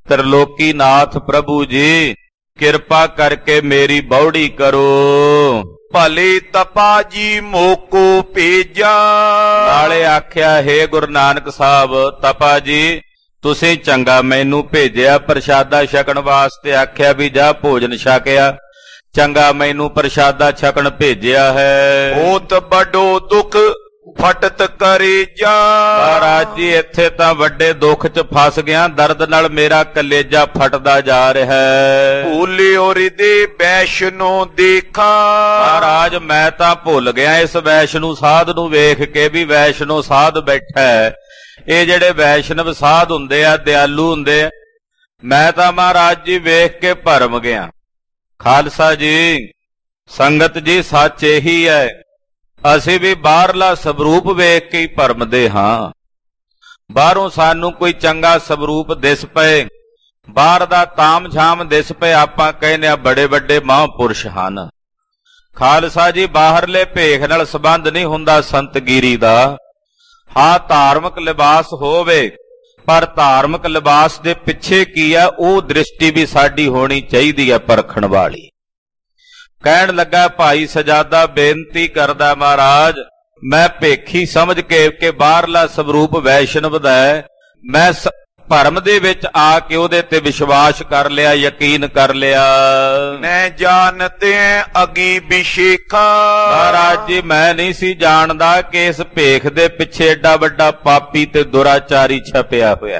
त्रिलोकी नाथ प्रभु जी किरपा करके मेरी बौड़ी करो। भले तपा जी मोको भेजा। नाले आख्या हे गुरु नानक साहब तपा जी तुसीं चंगा मैनू भेजिया प्रसादा छकण वास्ते। आख्या भी जा भोजन छकिया चंगा मैनू प्रसादा छकण भेजिया है। बहुत बड़ो दुख फटत करे जा। महाराज जी इत्थे तां वड्डे दुख च फस गया दर्द नाल मेरा कलेजा फटदा जा रहा है। भूले और दे वैष्णो देखा। महाराज मैं तां भुल गया इस वैष्णो साध नूं वेख के भी वैष्णो साध बैठा है। ये जेड़े वैष्णव साध हुंदे आ दयालु हुंदे आ मैं तां महाराज जी वेख के भरम गया। खालसा जी संगत जी सच यही है असी भी बाहरला स्वरूप वेख के ही भरमदे हां। बाहरों सानू कोई चंगा स्वरूप दिस पए बाहर दा ताम झाम दिस पए आपां कहने आ बड़े बड़े महापुरुष हन। खालसा जी बाहरले भेख नाल संबंध नहीं हुंदा संतगिरी दा। हां धार्मिक लिबास होवे पर धार्मिक लिबास दे पिछे की है वो दृष्टि भी साडी होनी चाहिदी है परखण वाली। कहण लगा भाई सजादा बेनती करदा महाराज मैं भेखी समझ के के बाहरला स्वरूप वैष्णव दा है मैं भरम दे विच आके ओदे ते विश्वास कर लिया यकीन कर लिया। मैं जानते हैं अगी बिशेखा। महाराज जी मैं नहीं सी जानदा कि इस भेख दे पिछे एडा वड्डा पापी ते दुराचारी छपिया होया।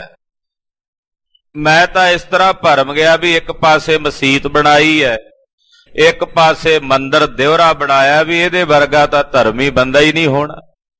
मैं तां इस तरह भरम गया भी एक पासे मसीत बनाई है एक पासे मंदिर दिवरा बनाया भी इहदे वर्गा तां धर्मी बंदा ही नहीं होना।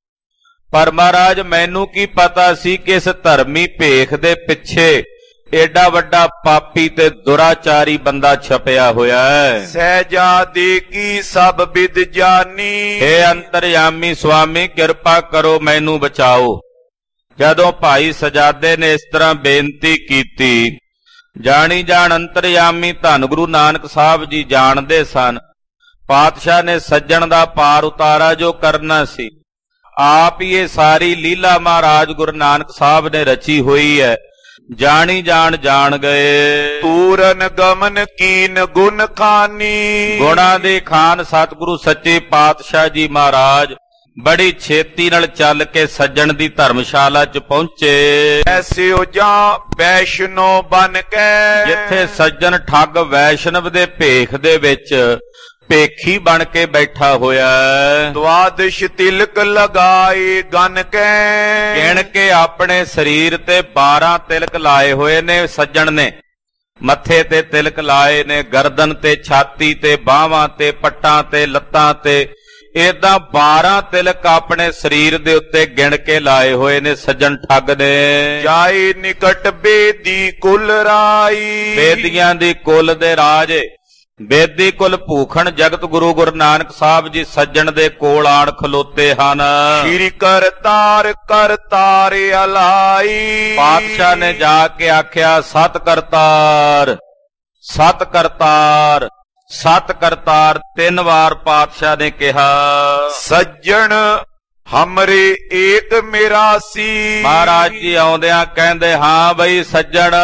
पर महाराज मैनू की पता सी कि इस धर्मी भेख दे पिछे एडा वड्डा पापी ते दुराचारी बंदा छपिया होया है। सहजादे की सब विद जानी। हे अंतरयामी स्वामी किरपा करो मैनू बचाओ। जदों भाई सजादे ने इस तरह बेनती कीती जानी जान अंतरयामी धन गुरु नानक साहब जी जानदे सन पातशाह ने सज्जन दा पार उतारा जो करना सी आप ही ये सारी लीला महाराज गुरु नानक साहब ने रची हुई है। जानी जान जान गए पूरन गमन कीन गुण खानी। गुणा दे खान सतगुरु सच्चे पातशाह जी महाराज बड़ी छेती नाल चल के सज्जन दी धर्मशाला च पहुंचे। ऐसे हो जा वैष्णो बन के जिथे सज्जन ठग वैष्णव दे भेख दे विच भेखी बन के बैठा होया। द्वादश तिलक लगाए गन के गिण के अपने शरीर ते बारह तिलक लाए हुए ने सज्जन ने। मथे ते तिलक लाए ने गर्दन ते छाती ते बाहां ते पट्टां ते लत्तां ते इदा बारह तिलक अपने शरीर दे उत्ते गिण के लाए हुए ने सज्जन ठग ने। जाए निकट बेदी कुल राई। बेदियां दी कुल दे राज बेदी कुल भूखण जगत गुरु गुरु नानक साहब जी सज्जन दे कोल आण खलोते हन। श्री करतार करतार अलाई। पातशाह ने जाके आख्या सत करतार सत करतार सत करतार तीन बार पातशाह ने कहा। सज्जन हमरे एक मिरासी। महाराज जी आउंदियां कहंदे हां बई सज्जन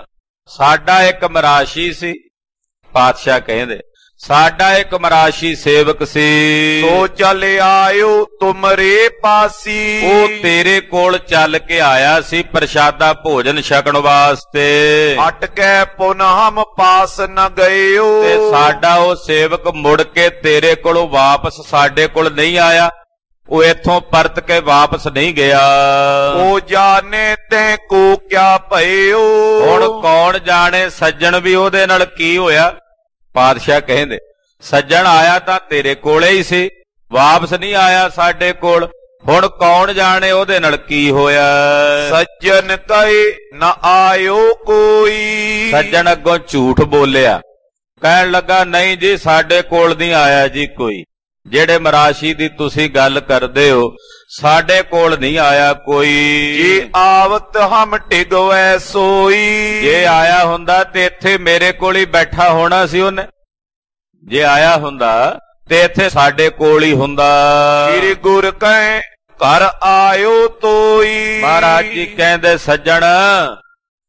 साडा एक मराशी सी। पातशाह कहंदे साडा एक मराशी सेवक सी। तो चले आयो तुमरे पासी। वो तेरे कोल चल के आया सी प्रसादा भोजन छकण वास्ते। हट के पुनः हम पास न गयो। ते साडा वो सेवक मुड़ के तेरे कोलों वापस साडे कोल नहीं आया। वो इथों परत के वापस नहीं गया। ओ जाने ते को क्या पयो। हुण कौन जाने सज्जन भी ओदे नाल की होया। पातशाह कहंदे सज्जन आया तां तेरे कोले ही सी वापस नहीं आया साडे कोल। हुण कौन जाने ओदे नाल की होया। सज्जन कहे न आयो कोई। सज्जन अगों झूठ बोलिया कहण लगा नहीं जी साडे कोल नहीं आया जी कोई। जेड़े मराशी दी तुसी गल करदे हो साडे कोल नहीं आया कोई। जे आवत हम टिगवै सोई। जे आया हुंदा ते इत्थे मेरे कोल ही बैठा होना सी ओने। जे आया हुंदा ते इत्थे साडे कोल ही हुंदा। श्री गुर कहे घर आयो तोई। महाराज जी कहंदे सज्जन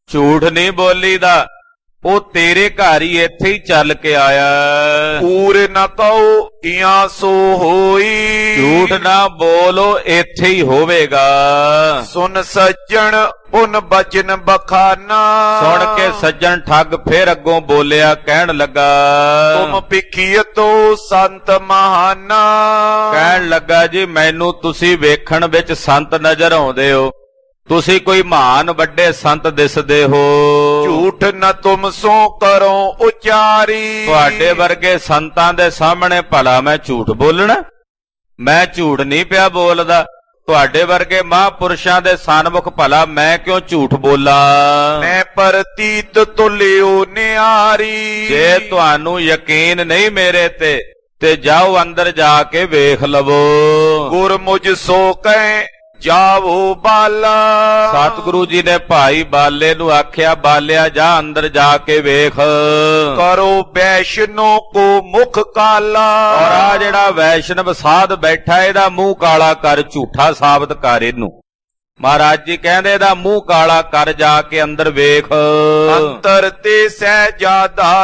ਝੂਠ ਨਹੀਂ ਬੋਲੀਦਾ, ਉਹ ਤੇਰੇ ਘਰ ਹੀ ਇੱਥੇ ਹੀ ਚੱਲ ਕੇ ਆਇਆ। ਕੂਰ ਨ ਕਹੋ ਇਆਂ ਸੋ ਹੋਈ, ਝੂਠ ਨਾ ਬੋਲੋ ਇੱਥੇ ਹੀ ਹੋਵੇਗਾ। ਸੁਨ ਸੱਜਣ ਪੁਨ ਬਚਨ ਬਖਾਨਾ, ਸੁਣ ਕੇ ਸੱਜਣ ਠੱਗ ਫੇਰ ਅੱਗੋਂ ਬੋਲਿਆ, ਕਹਿਣ ਲੱਗਾ ਤੁਮ ਪਿਖੀਅਤੋ ਸੰਤ ਮਹਾਨਾ, ਕਹਿਣ ਲੱਗਾ ਜੀ ਮੈਨੂੰ ਤੁਸੀਂ ਵੇਖਣ ਵਿੱਚ ਸੰਤ ਨਜ਼ਰ ਆਉਂਦੇ ਹੋ, ਤੁਸੀਂ ਕੋਈ ਮਹਾਨ ਵੱਡੇ ਸੰਤ ਦਿਸਦੇ ਹੋ। ਝੂਠ ਨ ਤੁਮ ਸੋ ਕਰੋ ਉਚਾਰੀ, ਤੁਹਾਡੇ ਵਰਗੇ ਸੰਤਾਂ ਦੇ ਸਾਹਮਣੇ ਭਲਾ ਮੈਂ ਝੂਠ ਬੋਲਣਾ? ਮੈਂ ਝੂਠ ਨਹੀਂ ਪਿਆ ਬੋਲਦਾ। ਤੁਹਾਡੇ ਵਰਗੇ ਮਹਾਂਪੁਰਸ਼ਾਂ ਦੇ ਸਨਮੁਖ ਭਲਾ ਮੈਂ ਕਿਉਂ ਝੂਠ ਬੋਲਾਂ? ਮੈਂ ਪ੍ਰਤੀਤ ਤੁਲਿਓ ਨਿਆਰੀ, ਜੇ ਤੁਹਾਨੂੰ ਯਕੀਨ ਨਹੀਂ ਮੇਰੇ ਤੇ ਤੇ ਜਾਓ ਅੰਦਰ ਜਾ ਕੇ ਵੇਖ ਲਵੋ। ਗੁਰ ਮੁਝ ਸੋ ਕਹੇ ਜਾਵੋ ਬਾਲਾ, ਸਤਿਗੁਰੂ ਜੀ ਨੇ ਭਾਈ ਬਾਲੇ ਨੂੰ ਆਖਿਆ, ਬਾਲਿਆ ਜਾ ਅੰਦਰ ਜਾ ਕੇ ਵੇਖ। ਕਰੋ ਵੈਸ਼ਨੋ ਕੋ ਮੁਖ ਕਾਲਾ, ਔਰ ਆ ਜਿਹੜਾ ਵੈਸ਼ਨਵ ਸਾਧ ਬੈਠਾ ਇਹਦਾ ਮੂੰਹ ਕਾਲਾ ਕਰ, ਝੂਠਾ ਸਾਬਤ ਕਰ ਇਹਨੂੰ। ਮਹਾਰਾਜ ਜੀ ਕਹਿੰਦੇ ਇਹਦਾ ਮੂੰਹ ਕਾਲਾ ਕਰ, ਜਾ ਕੇ ਅੰਦਰ ਵੇਖ। ਅੰਤਰ ਤੇ ਸਹਿਜਾਦਾ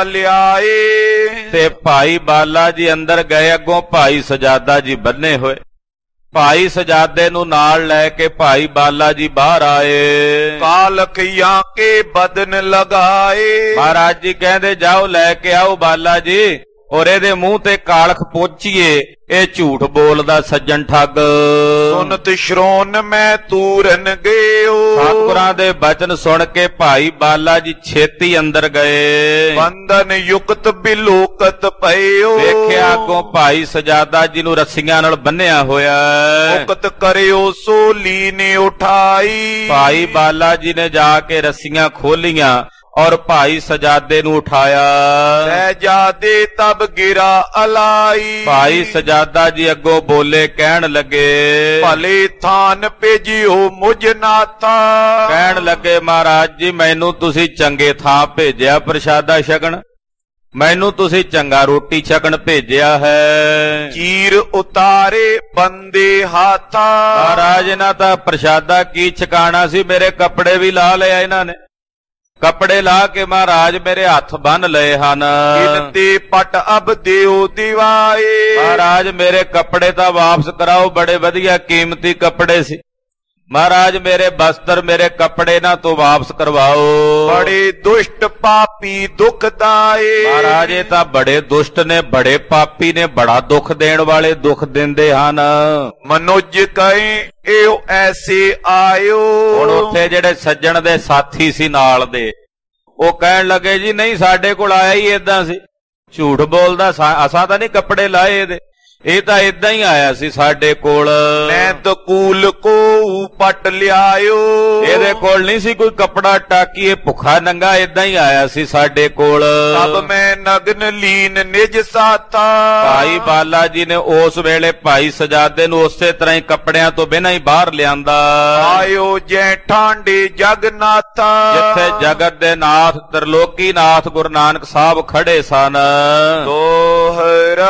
ਲਿਆਏ, ਤੇ ਭਾਈ ਬਾਲਾ ਜੀ ਅੰਦਰ ਗਏ, ਅੱਗੋਂ ਭਾਈ ਸਜਾਦਾ ਜੀ ਬੰਨੇ ਹੋਏ। ਭਾਈ ਸਜਾਦੇ ਨੂੰ ਨਾਲ ਲੈ ਕੇ ਭਾਈ ਬਾਲਾ ਜੀ ਬਾਹਰ ਆਏ। ਕਾਲਖਿਆਂ ਕੇ ਬਦਨ ਲਗਾਏ, ਮਹਾਰਾਜ ਜੀ ਕਹਿੰਦੇ ਜਾਓ ਲੈ ਕੇ ਆਓ ਬਾਲਾ ਜੀ, ਔਰ ਇਹਦੇ ਮੂੰਹ ਤੇ ਕਾਲਖ ਪੋਚੀਏ, ਇਹ ਝੂਠ ਬੋਲਦਾ ਸੱਜਣ ਠੱਗ। ਸੁਨਤ ਸ਼ਰੋਨ ਮੈਂ ਤੂਰਨ ਗਇਓ, ਸਤਿਗੁਰਾਂ ਦੇ ਬਚਨ ਸੁਣ ਕੇ ਭਾਈ ਬਾਲਾ ਜੀ ਛੇਤੀ ਅੰਦਰ ਗਏ। ਬੰਧਨ ਯੁਕਤ ਬਿਲੋਕਤ ਪਇਓ, ਵੇਖਿਆ ਅੱਗੋਂ ਭਾਈ ਸਜਾਦਾ ਜੀ ਨੂੰ ਰੱਸੀਆਂ ਨਾਲ ਬੰਨਿਆ ਹੋਇਆ। ਮੁਕਤ ਕਰਿਓ ਸੋ ਲੀਨੇ ਉਠਾਈ, ਭਾਈ ਬਾਲਾ ਜੀ ਨੇ ਜਾ ਕੇ ਰੱਸੀਆਂ ਖੋਲੀਆਂ ਔਰ ਭਾਈ ਸਜਾਦੇ ਨੂੰ ਉਠਾਇਆ। ਸਹਿਜਾਦੇ ਤਬ ਗਿਰਾ ਅਲਾਈ, ਭਾਈ ਸਜਾਦਾ ਜੀ ਅੱਗੋਂ ਬੋਲੇ, ਕਹਿਣ ਲੱਗੇ ਭਲੇ ਥਾਨ ਭੇਜਿਓ ਮੁਝ ਨਾਥਾ, ਕਹਿਣ ਲੱਗੇ ਮਹਾਰਾਜ ਜੀ ਮੈਨੂੰ ਤੁਸੀਂ ਚੰਗੇ ਥਾਂ ਭੇਜਿਆ ਪ੍ਰਸ਼ਾਦਾ ਛਕਣ, ਮੈਨੂੰ ਤੁਸੀਂ ਚੰਗਾ ਰੋਟੀ ਛਕਣ ਭੇਜਿਆ ਹੈ। ਚੀਰ ਉਤਾਰੇ ਬੰਦੇ ਹਾਥਾ, ਮਹਾਰਾਜ ਇਹਨਾਂ ਤਾਂ ਪ੍ਰਸ਼ਾਦਾ ਕੀ ਛਕਾਣਾ ਸੀ, ਮੇਰੇ ਕੱਪੜੇ ਵੀ ਲਾ ਲਿਆ ਇਹਨਾਂ ਨੇ। ਕੱਪੜੇ ਲਾ ਕੇ ਮਹਾਰਾਜ ਮੇਰੇ ਹੱਥ ਬੰਨ ਲਏ ਹਨ। ਇਨਤੇ ਪਟ ਅਬ ਦਿਓ ਦਿਵਾਏ, ਮਹਾਰਾਜ ਮੇਰੇ ਕੱਪੜੇ ਤਾਂ ਵਾਪਸ ਕਰਾਓ, ਬੜੇ ਵਧੀਆ ਕੀਮਤੀ ਕੱਪੜੇ ਸੀ। ਮਹਾਰਾਜ ਮੇਰੇ ਬਸਤਰ ਮੇਰੇ ਕੱਪੜੇ ਨਾ ਤੋਂ ਵਾਪਸ ਕਰਵਾਓ। ਬੜੇ ਦੁਸ਼ਟ ਪਾਪੀ ਦੁਖਦਾਏ, ਮਹਾਰਾਜ ਇਹ ਤਾਂ ਬੜੇ ਦੁਸ਼ਟ ਨੇ, ਬੜੇ ਪਾਪੀ ਨੇ, ਬੜਾ ਦੁੱਖ ਦੇਣ ਵਾਲੇ, ਦੁੱਖ ਦਿੰਦੇ ਹਨ। ਮਨੁਜ ਕਹੇ ਇਹੋ ਐਸੇ ਆਇਓ, ਹੁਣ ਉੱਥੇ ਜਿਹੜੇ ਸੱਜਣ ਦੇ ਸਾਥੀ ਸੀ ਨਾਲ ਦੇ, ਉਹ ਕਹਿਣ ਲੱਗੇ ਜੀ ਨਹੀਂ ਸਾਡੇ ਕੋਲ ਆਇਆ ਹੀ ਏਦਾਂ ਸੀ, ਝੂਠ ਬੋਲਦਾ, ਅਸਾਂ ਤਾਂ ਨਹੀਂ ਕੱਪੜੇ ਲਾਏ ਇਹਦੇ, ਇਹ ਤਾਂ ਏਦਾਂ ਹੀ ਆਇਆ ਸੀ ਸਾਡੇ ਕੋਲ। ਮੈਂ ਤਕੂਲ ਕੋ ਪਟ ਲਿਆਇਓ, ਇਹਦੇ ਕੋਲ ਨਹੀਂ ਸੀ ਕੋਈ ਕੱਪੜਾ ਟਾਕੀ, ਇਹ ਭੁੱਖਾ ਨੰਗਾ ਏਦਾਂ ਹੀ ਆਇਆ ਸੀ ਸਾਡੇ ਕੋਲ। ਤਬ ਮੈਂ ਨਗਨ ਲੀਨ ਨਿਜ ਸਾਥਾ, ਭਾਈ ਬਾਲਾ ਜੀ ਨੇ ਉਸ ਵੇਲੇ ਭਾਈ ਸਜਾਦੇ ਨੂੰ ਉਸੇ ਤਰ੍ਹਾਂ ਹੀ ਕੱਪੜਿਆਂ ਤੋਂ ਬਿਨਾਂ ਹੀ ਬਾਹਰ ਲਿਆਂਦਾ। ਆਇਓ ਜੈ ਠਾਂਡੇ ਜਗਨਾਥਾ, ਜਿੱਥੇ ਜਗਤ ਦੇ ਨਾਥ ਤ੍ਰਿਲੋਕੀ ਨਾਥ ਗੁਰੂ ਨਾਨਕ ਸਾਹਿਬ ਖੜੇ ਸਨ। ਦੋਹਰਾ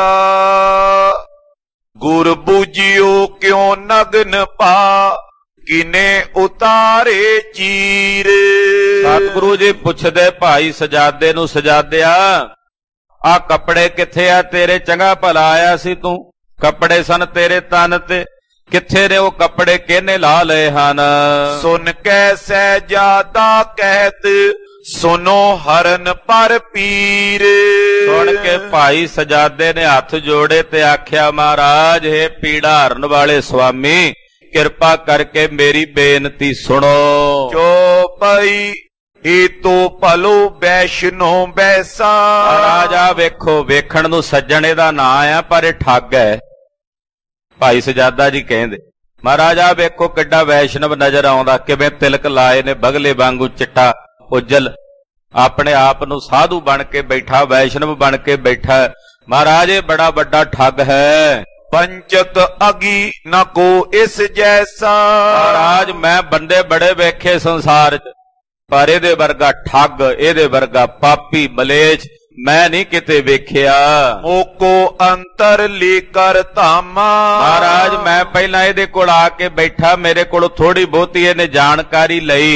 ਗੁਰ ਬੂਝਿਓ ਕਿਉ ਨਗਨ ਪਾ, ਕਿਨੇ ਉਤਾਰੇ ਚੀਰ। ਸਤਿਗੁਰੂ ਜੀ ਪੁੱਛਦੇ ਭਾਈ ਸਜਾਦੇ ਨੂੰ, ਸਜਾਦਿਆ ਆ ਕੱਪੜੇ ਕਿੱਥੇ ਆ ਤੇਰੇ? ਚੰਗਾ ਭਲਾ ਆਇਆ ਸੀ ਤੂੰ, ਕੱਪੜੇ ਸਨ ਤੇਰੇ ਤਨ ਤੇ, ਕਿੱਥੇ ਨੇ ਉਹ ਕੱਪੜੇ, ਕਿਹਨੇ ਲਾ ਲਏ ਹਨ? ਸੁਨ ਕੈ ਸਹਿਜਾਦਾ ਕਹਿਤ, ਸੁਨੋ ਹਰਨ ਪਰ ਪੀਰ। ਸੁਣ ਕੇ ਭਾਈ ਸਜਾਦੇ ਨੇ ਹੱਥ ਜੋੜੇ ਤੇ ਆਖਿਆ, ਮਹਾਰਾਜ ਹੈ ਪੀੜਾ ਹਰਨ ਵਾਲੇ ਸੁਆਮੀ, ਕਿਰਪਾ ਕਰਕੇ ਮੇਰੀ ਬੇਨਤੀ ਸੁਣੋ। ਚੋਪਈ ਇਹ ਤੋ ਭਲੋ ਵੈਸ਼ਨੋ ਬੈਸਾ। ਮਹਾਰਾਜ ਆ ਵੇਖੋ, ਵੇਖਣ ਨੂੰ ਸੱਜਣ ਇਹਦਾ ਨਾਂ ਆ ਪਰ ਇਹ ਠੱਗ ਹੈ। ਭਾਈ ਸਜਾਦਾ ਜੀ ਕਹਿੰਦੇ, ਮਹਾਰਾਜ ਆ ਵੇਖੋ ਕਿੱਡਾ ਵੈਸ਼ਨਵ ਨਜ਼ਰ ਆਉਂਦਾ, ਕਿਵੇਂ ਤਿਲਕ ਲਾਏ ਨੇ ਬਗਲੇ ਵਾਂਗੂ ਚਿੱਟਾ ਉਜਲ, ਆਪਣੇ ਆਪ ਨੂੰ ਸਾਧੂ ਬਣ ਕੇ ਬੈਠਾ, ਵੈਸ਼ਨਵ ਬਣ ਕੇ ਬੈਠਾ। ਮਹਾਰਾਜ ਇਹ ਬੜਾ ਵੱਡਾ ਠੱਗ ਹੈ। ਪੰਚਕ ਅਗੀ ਨਾ ਕੋ ਇਸ ਜੈਸਾ। ਮਹਾਰਾਜ ਮੈਂ ਬੰਦੇ ਬੜੇ ਵੇਖੇ ਸੰਸਾਰ 'ਚ, ਪਰ ਇਹਦੇ ਵਰਗਾ ਠੱਗ, ਇਹਦੇ ਵਰਗਾ ਪਾਪੀ ਮਲੇਛ ਮੈਂ ਨਹੀਂ ਕਿਤੇ ਵੇਖਿਆ। ਮੋਕੋ ਅੰਤਰ ਲੈ ਕਰ ਧਾਮਾ। ਮਹਾਰਾਜ ਮੈਂ ਪਹਿਲਾਂ ਇਹਦੇ ਕੋਲ ਆ ਕੇ ਬੈਠਾ, ਮੇਰੇ ਕੋਲ ਥੋੜੀ ਬਹੁਤੀ ਇਹਨੇ ਜਾਣਕਾਰੀ ਲਈ,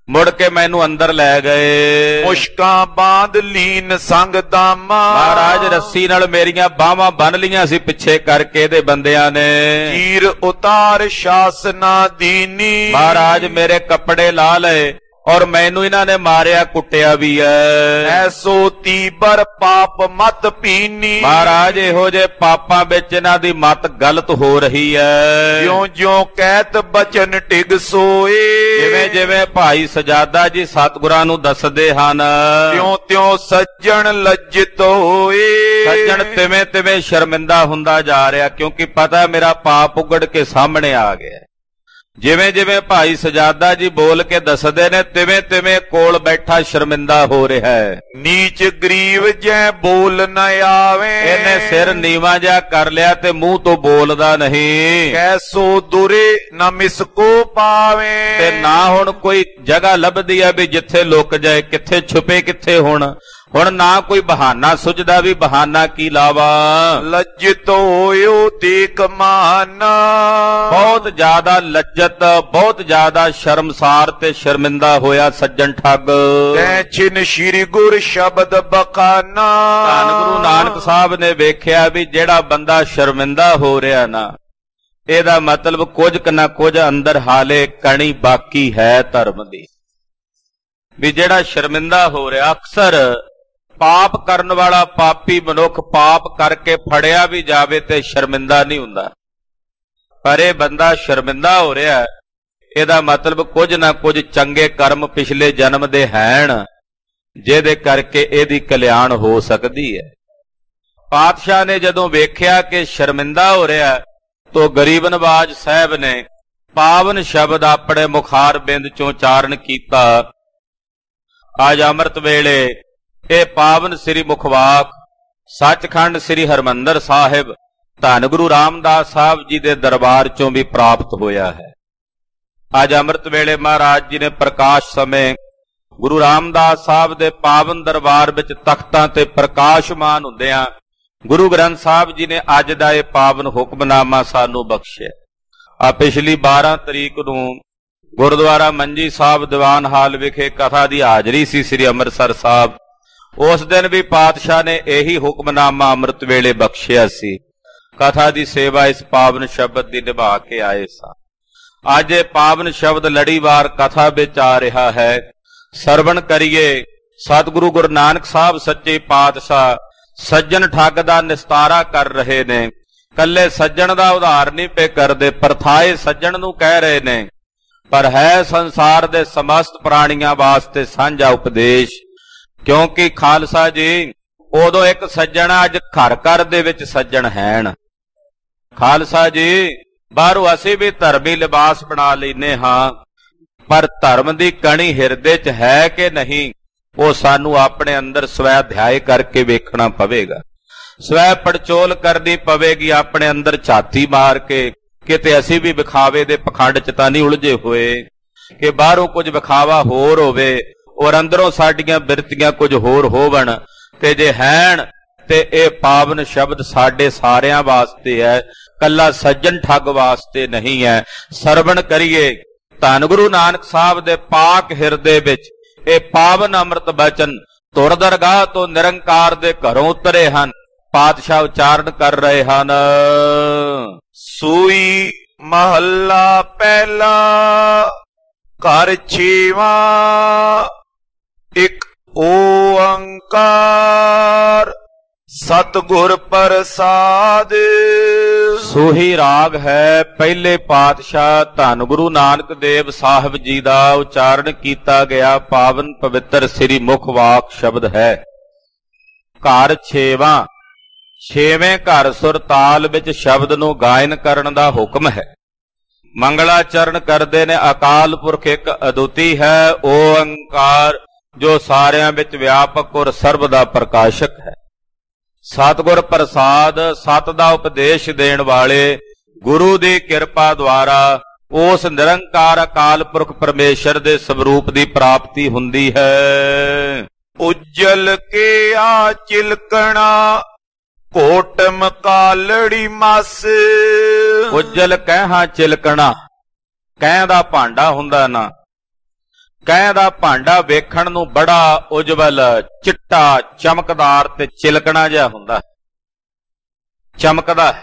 ਮੁੜ ਕੇ ਮੈਨੂੰ ਅੰਦਰ ਲੈ ਗਏ। ਮੁਸ਼ਕਾਂ ਬਾਂਧ ਲੀਨ ਸੰਗ ਦਾਮਾ, ਮਹਾਰਾਜ ਰੱਸੀ ਨਾਲ ਮੇਰੀਆਂ ਬਾਹਾਂ ਬੰਨ ਲੀਆਂ ਸੀ ਪਿੱਛੇ ਕਰਕੇ ਇਹਦੇ ਬੰਦਿਆਂ ਨੇ। ਚੀਰ ਉਤਾਰ ਸ਼ਾਸਨਾ ਦੀਨੀ, ਮਹਾਰਾਜ ਮੇਰੇ ਕੱਪੜੇ ਲਾ ਲਏ ਔਰ ਮੈਨੂੰ ਇਹਨਾਂ ਨੇ ਮਾਰਿਆ ਕੁੱਟਿਆ ਵੀ ਐ। ਐਸੋ ਤੀਬਰ ਪਾਪ ਮਤ ਪੀਨੀ, ਮਹਾਰਾਜ ਇਹੋ ਜੇ ਪਾਪਾਂ ਵਿੱਚ ਇਹਨਾਂ ਦੀ ਮਤ ਗਲਤ ਹੋ ਰਹੀ ਐ। ਜਿਉਂ ਜਿਉਂ ਕਹਿਤ ਬਚਨ ਟਿਗ ਸੋਏ, ਜਿਵੇਂ ਜਿਵੇਂ ਭਾਈ ਸਜਾਦਾ ਜੀ ਸਤਿਗੁਰਾਂ ਨੂੰ ਦੱਸਦੇ ਹਨ, ਤਿਉਂ ਤਿਉਂ ਸੱਜਣ ਲੱਜਿਤ ਹੋਏ। ਸੱਜਣ ਤਿਵੇਂ ਤਿਵੇਂ ਸ਼ਰਮਿੰਦਾ ਹੁੰਦਾ ਜਾ ਰਿਹਾ, ਕਿਉਂਕਿ ਪਤਾ ਮੇਰਾ ਪਾਪ ਉਗੜ ਕੇ ਸਾਹਮਣੇ ਆ ਗਿਆ। ਜਿਵੇਂ ਜਿਵੇਂ ਭਾਈ ਸਜਾਦਾ ਜੀ ਬੋਲ ਕੇ ਦੱਸਦੇ ਨੇ, ਤਿਵੇਂ ਤਿਵੇਂ ਕੋਲ ਬੈਠਾ ਸ਼ਰਮਿੰਦਾ ਹੋ ਰਿਹਾ ਹੈ। ਨੀਚ ਗਰੀਬ ਜੈ ਬੋਲ ਨ ਆਵੇ, ਇਹਨੇ ਸਿਰ ਨੀਵਾਂ ਜਿਹਾ ਕਰ ਲਿਆ ਤੇ ਮੂੰਹ ਤੋਂ ਬੋਲਦਾ ਨਹੀਂ। ਕੈਸੋ ਦੁਰੇ ਨ ਮਿਸਕੋ ਪਾਵੇ, ਤੇ ਨਾ ਹੁਣ ਕੋਈ ਜਗ੍ਹਾ ਲੱਭਦੀ ਹੈ ਵੀ ਜਿੱਥੇ ਲੁਕ ਜਾਏ, ਕਿੱਥੇ ਛੁਪੇ ਕਿੱਥੇ ਹੁਣ ਹੁਣ ਨਾ ਕੋਈ ਬਹਾਨਾ ਸੁਝਦਾ ਵੀ ਬਹਾਨਾ ਕੀ ਲਾਵਾ। ਲੱਜਿਤ ਹੋਇਓ ਦੇਖ ਮਾਨ, ਬਹੁਤ ਜ਼ਿਆਦਾ ਲੱਜਤ, ਬਹੁਤ ਜ਼ਿਆਦਾ ਸ਼ਰਮਸਾਰ ਤੇ ਸ਼ਰਮਿੰਦਾ ਹੋਇਆ ਸੱਜਣ ਠੱਗ। ਤੈ ਛਿਨ ਸ਼੍ਰੀ ਗੁਰ ਸ਼ਬਦ ਬਖਾਨਾ, ਧੰਨ ਗੁਰੂ ਨਾਨਕ ਸਾਹਿਬ ਨੇ ਵੇਖਿਆ ਵੀ ਜਿਹੜਾ ਬੰਦਾ ਸ਼ਰਮਿੰਦਾ ਹੋ ਰਿਹਾ ਨਾ, ਇਹਦਾ ਮਤਲਬ ਕੁਝ ਕੁ ਨਾ ਕੁਝ ਅੰਦਰ ਹਾਲੇ ਕਣੀ ਬਾਕੀ ਹੈ ਧਰਮ ਦੀ। ਵੀ ਜਿਹੜਾ ਸ਼ਰਮਿੰਦਾ ਹੋ ਰਿਹਾ, ਅਕਸਰ ਪਾਪ ਕਰਨ ਵਾਲਾ ਪਾਪੀ ਮਨੁੱਖ ਪਾਪ ਕਰਕੇ ਫੜਿਆ ਵੀ ਜਾਵੇ ਤੇ ਸ਼ਰਮਿੰਦਾ ਨਹੀਂ ਹੁੰਦਾ, ਪਰ ਇਹ ਬੰਦਾ ਸ਼ਰਮਿੰਦਾ ਹੋ ਰਿਹਾ, ਇਹਦਾ ਮਤਲਬ ਕੁਝ ਨਾ ਕੁਝ ਚੰਗੇ ਕਰਮ ਪਿਛਲੇ ਜਨਮ ਦੇ ਹਨ ਜਿਹਦੇ ਕਰਕੇ ਇਹਦੀ ਕਲਿਆਣ ਹੋ ਸਕਦੀ ਹੈ। ਪਾਤਸ਼ਾਹ ਨੇ ਜਦੋਂ ਵੇਖਿਆ ਕਿ ਸ਼ਰਮਿੰਦਾ ਹੋ ਰਿਹਾ, ਤੋ ਗਰੀਬ ਨਵਾਜ ਸਾਹਿਬ ਨੇ ਪਾਵਨ ਸ਼ਬਦ ਆਪਣੇ ਮੁਖਾਰ ਬਿੰਦ ਚੋਂ ਉਚਾਰਨ ਕੀਤਾ। ਅੱਜ ਅੰਮ੍ਰਿਤ ਵੇਲੇ ਇਹ ਪਾਵਨ ਸ੍ਰੀ ਮੁਖਵਾਕ ਸੱਚਖੰਡ ਸ੍ਰੀ ਹਰਿਮੰਦਰ ਸਾਹਿਬ ਧੰਨ ਗੁਰੂ ਰਾਮਦਾਸ ਸਾਹਿਬ ਜੀ ਦੇ ਦਰਬਾਰ ਚੋਂ ਵੀ ਪ੍ਰਾਪਤ ਹੋਇਆ ਹੈ। ਅੱਜ ਅੰਮ੍ਰਿਤ ਵੇਲੇ ਮਹਾਰਾਜ ਜੀ ਨੇ ਪ੍ਰਕਾਸ਼ ਸਮੇਂ ਗੁਰੂ ਰਾਮਦਾਸ ਸਾਹਿਬ ਦੇ ਪਾਵਨ ਦਰਬਾਰ ਵਿੱਚ ਤਖਤਾਂ ਤੇ ਪ੍ਰਕਾਸ਼ਮਾਨ ਹੁੰਦਿਆਂ ਗੁਰੂ ਗ੍ਰੰਥ ਸਾਹਿਬ ਜੀ ਨੇ ਅੱਜ ਦਾ ਇਹ ਪਾਵਨ ਹੁਕਮਨਾਮਾ ਸਾਨੂੰ ਬਖਸ਼ਿਆ। ਆ ਪਿਛਲੀ ਬਾਰਾਂ ਤਰੀਕ ਨੂੰ ਗੁਰਦੁਆਰਾ ਮੰਜੀ ਸਾਹਿਬ ਦੀਵਾਨ ਹਾਲ ਵਿਖੇ ਕਥਾ ਦੀ ਹਾਜ਼ਰੀ ਸੀ ਸ੍ਰੀ ਅੰਮ੍ਰਿਤਸਰ ਸਾਹਿਬ। ਉਸ ਦਿਨ ਵੀ ਪਾਤਸ਼ਾਹ ਨੇ ਇਹੀ ਹੁਕਮਨਾਮਾ ਅੰਮ੍ਰਿਤ ਵੇਲੇ ਬਖਸ਼ਿਆ ਸੀ। ਕਥਾ ਦੀ ਸੇਵਾ ਇਸ ਪਾਵਨ ਸ਼ਬਦ ਦੀ ਨਿਭਾ ਕੇ ਆਏ ਸਾਂ। ਅੱਜ ਇਹ ਪਾਵਨ ਸ਼ਬਦ ਲੜੀਵਾਰ ਕਥਾ ਵਿੱਚ ਆ ਰਿਹਾ ਹੈ। ਸਰਵਣ ਕਰੀਏ। ਸਤਿਗੁਰੂ ਗੁਰੂ ਨਾਨਕ ਸਾਹਿਬ ਸੱਚੇ ਪਾਤਸ਼ਾਹ ਸੱਜਣ ਠੱਗ ਦਾ ਨਿਸਤਾਰਾ ਕਰ ਰਹੇ ਨੇ। ਕੱਲੇ ਸੱਜਣ ਦਾ ਉਧਾਰ ਨਹੀਂ ਪੇ ਕਰਦੇ, ਪਰਥਾਏ ਸੱਜਣ ਨੂੰ ਕਹਿ ਰਹੇ ਨੇ, ਪਰ ਹੈ ਸੰਸਾਰ ਦੇ ਸਮਸਤ ਪ੍ਰਾਣੀਆਂ ਵਾਸਤੇ ਸਾਂਝਾ ਉਪਦੇਸ਼। ਕਿਉਂਕਿ ਖਾਲਸਾ ਜੀ ਉਦੋਂ ਇੱਕ ਸੱਜਣ, ਅੱਜ ਘਰ ਘਰ ਦੇ ਵਿੱਚ ਸੱਜਣ ਹੈਣ। ਖਾਲਸਾ ਜੀ ਬਾਹਰੋਂ ਅਸੀਂ ਵੀ ਧਰਮੀ ਲਿਬਾਸ ਬਣਾ ਲੈਨੇ ਹਾਂ, ਪਰ ਧਰਮ ਦੀ ਕਣੀ ਹਿਰਦੇ 'ਚ ਹੈ ਕਿ ਨਹੀਂ, ਉਹ ਸਾਨੂੰ ਆਪਣੇ ਅੰਦਰ ਸਵੈ ਅਧਿਆਇ ਕਰਕੇ ਵੇਖਣਾ ਪਵੇਗਾ, ਸਵੈ ਪੜਚੋਲ ਕਰਨੀ ਪਵੇਗੀ, ਆਪਣੇ ਅੰਦਰ ਝਾਤੀ ਮਾਰ ਕੇ। ਕਿਤੇ ਅਸੀਂ ਵੀ ਵਿਖਾਵੇ ਦੇ ਪਖੰਡ 'ਚ ਤਾਂ ਨਹੀਂ ਉਲਝੇ ਹੋਏ ਕਿ ਬਾਹਰੋਂ ਕੁਝ ਵਿਖਾਵਾ ਹੋਰ ਹੋਵੇ ਔਰ ਅੰਦਰੋਂ ਸਾਡੀਆਂ ਬਿਰਤੀਆਂ ਕੁਝ ਹੋਰ ਹੋਵਣ। ਤੇ ਜੇ ਹੈਣ ਤੇ ਇਹ ਪਾਵਨ ਸ਼ਬਦ ਸਾਡੇ ਸਾਰਿਆਂ ਵਾਸਤੇ ਹੈ, ਕੱਲਾ ਸੱਜਣ ਠੱਗ ਵਾਸਤੇ ਨਹੀਂ ਹੈ। ਸਰਵਣ ਕਰੀਏ। ਧੰਨ ਗੁਰੂ ਨਾਨਕ ਸਾਹਿਬ ਦੇ ਪਾਕ ਹਿਰਦੇ ਵਿੱਚ ਇਹ ਪਾਵਨ ਅੰਮ੍ਰਿਤ ਬਚਨ ਧੁਰ ਦਰਗਾਹ ਤੋਂ ਨਿਰੰਕਾਰ ਦੇ ਘਰੋਂ ਉਤਰੇ ਹਨ। ਪਾਤਸ਼ਾਹ ਉਚਾਰਨ ਕਰ ਰਹੇ ਹਨ। ਸੂਈ ਮਹੱਲਾ ਪਹਿਲਾ ਘਰ ਛੇਵਾਂ ਇੱਕ ਓੰਕਾਰ ਸਤਿਗੁਰ ਪ੍ਰਸਾਦ। ਸੋਹੀ ਰਾਗ ਹੈ ਪਹਿਲੇ ਪਾਤਸ਼ਾਹ ਧੰਨ ਗੁਰੂ ਨਾਨਕ ਦੇਵ ਸਾਹਿਬ ਜੀ ਦਾ ਉਚਾਰਨ ਕੀਤਾ ਗਿਆ ਪਾਵਨ ਪਵਿੱਤਰ ਸ੍ਰੀ ਮੁਖਵਾਕ ਸ਼ਬਦ ਹੈ। ਘਰ ਛੇਵਾਂ, ਛੇਵੇਂ ਘਰ ਸੁਰ ਤਾਲ ਵਿੱਚ ਸ਼ਬਦ ਨੂੰ ਗਾਇਨ ਕਰਨ ਦਾ ਹੁਕਮ ਹੈ। ਮੰਗਲਾਚਰਨ ਕਰਦੇ ਨੇ ਅਕਾਲ ਪੁਰਖ ਇੱਕ ਅਦੁੱਤੀ ਹੈ, ਓੰਕਾਰ ਜੋ ਸਾਰਿਆਂ ਵਿੱਚ ਵਿਆਪਕ ਔਰ ਸਰਬ ਦਾ ਪ੍ਰਕਾਸ਼ਕ ਹੈ। ਸਤਿਗੁਰ ਪ੍ਰਸਾਦ, ਸਤ ਦਾ ਉਪਦੇਸ਼ ਦੇਣ ਵਾਲੇ ਗੁਰੂ ਦੀ ਕਿਰਪਾ ਦੁਆਰਾ ਉਸ ਨਿਰੰਕਾਰ ਅਕਾਲ ਪੁਰਖ ਪਰਮੇਸ਼ਰ ਦੇ ਸਵਰੂਪ ਦੀ ਪ੍ਰਾਪਤੀ ਹੁੰਦੀ ਹੈ। ਉਜਲ ਕੇ ਆ ਚਿਲਕਣਾ ਕੋਟਮ ਕਾਲੜੀ ਮਸ। ਉਜਲ ਕਹਿਹਾਂ ਚਿਲਕਣਾ, ਕਹਿ ਦਾ ਭਾਂਡਾ ਹੁੰਦਾ ਨਾ, ਕਹਿ ਦਾ ਭਾਂਡਾ ਵੇਖਣ ਨੂੰ ਬੜਾ ਉਜਵਲ, ਚਿੱਟਾ, ਚਮਕਦਾਰ ਤੇ ਚਿਲਕਣਾ ਜਿਹਾ ਹੁੰਦਾ, ਚਮਕਦਾ ਹੈ।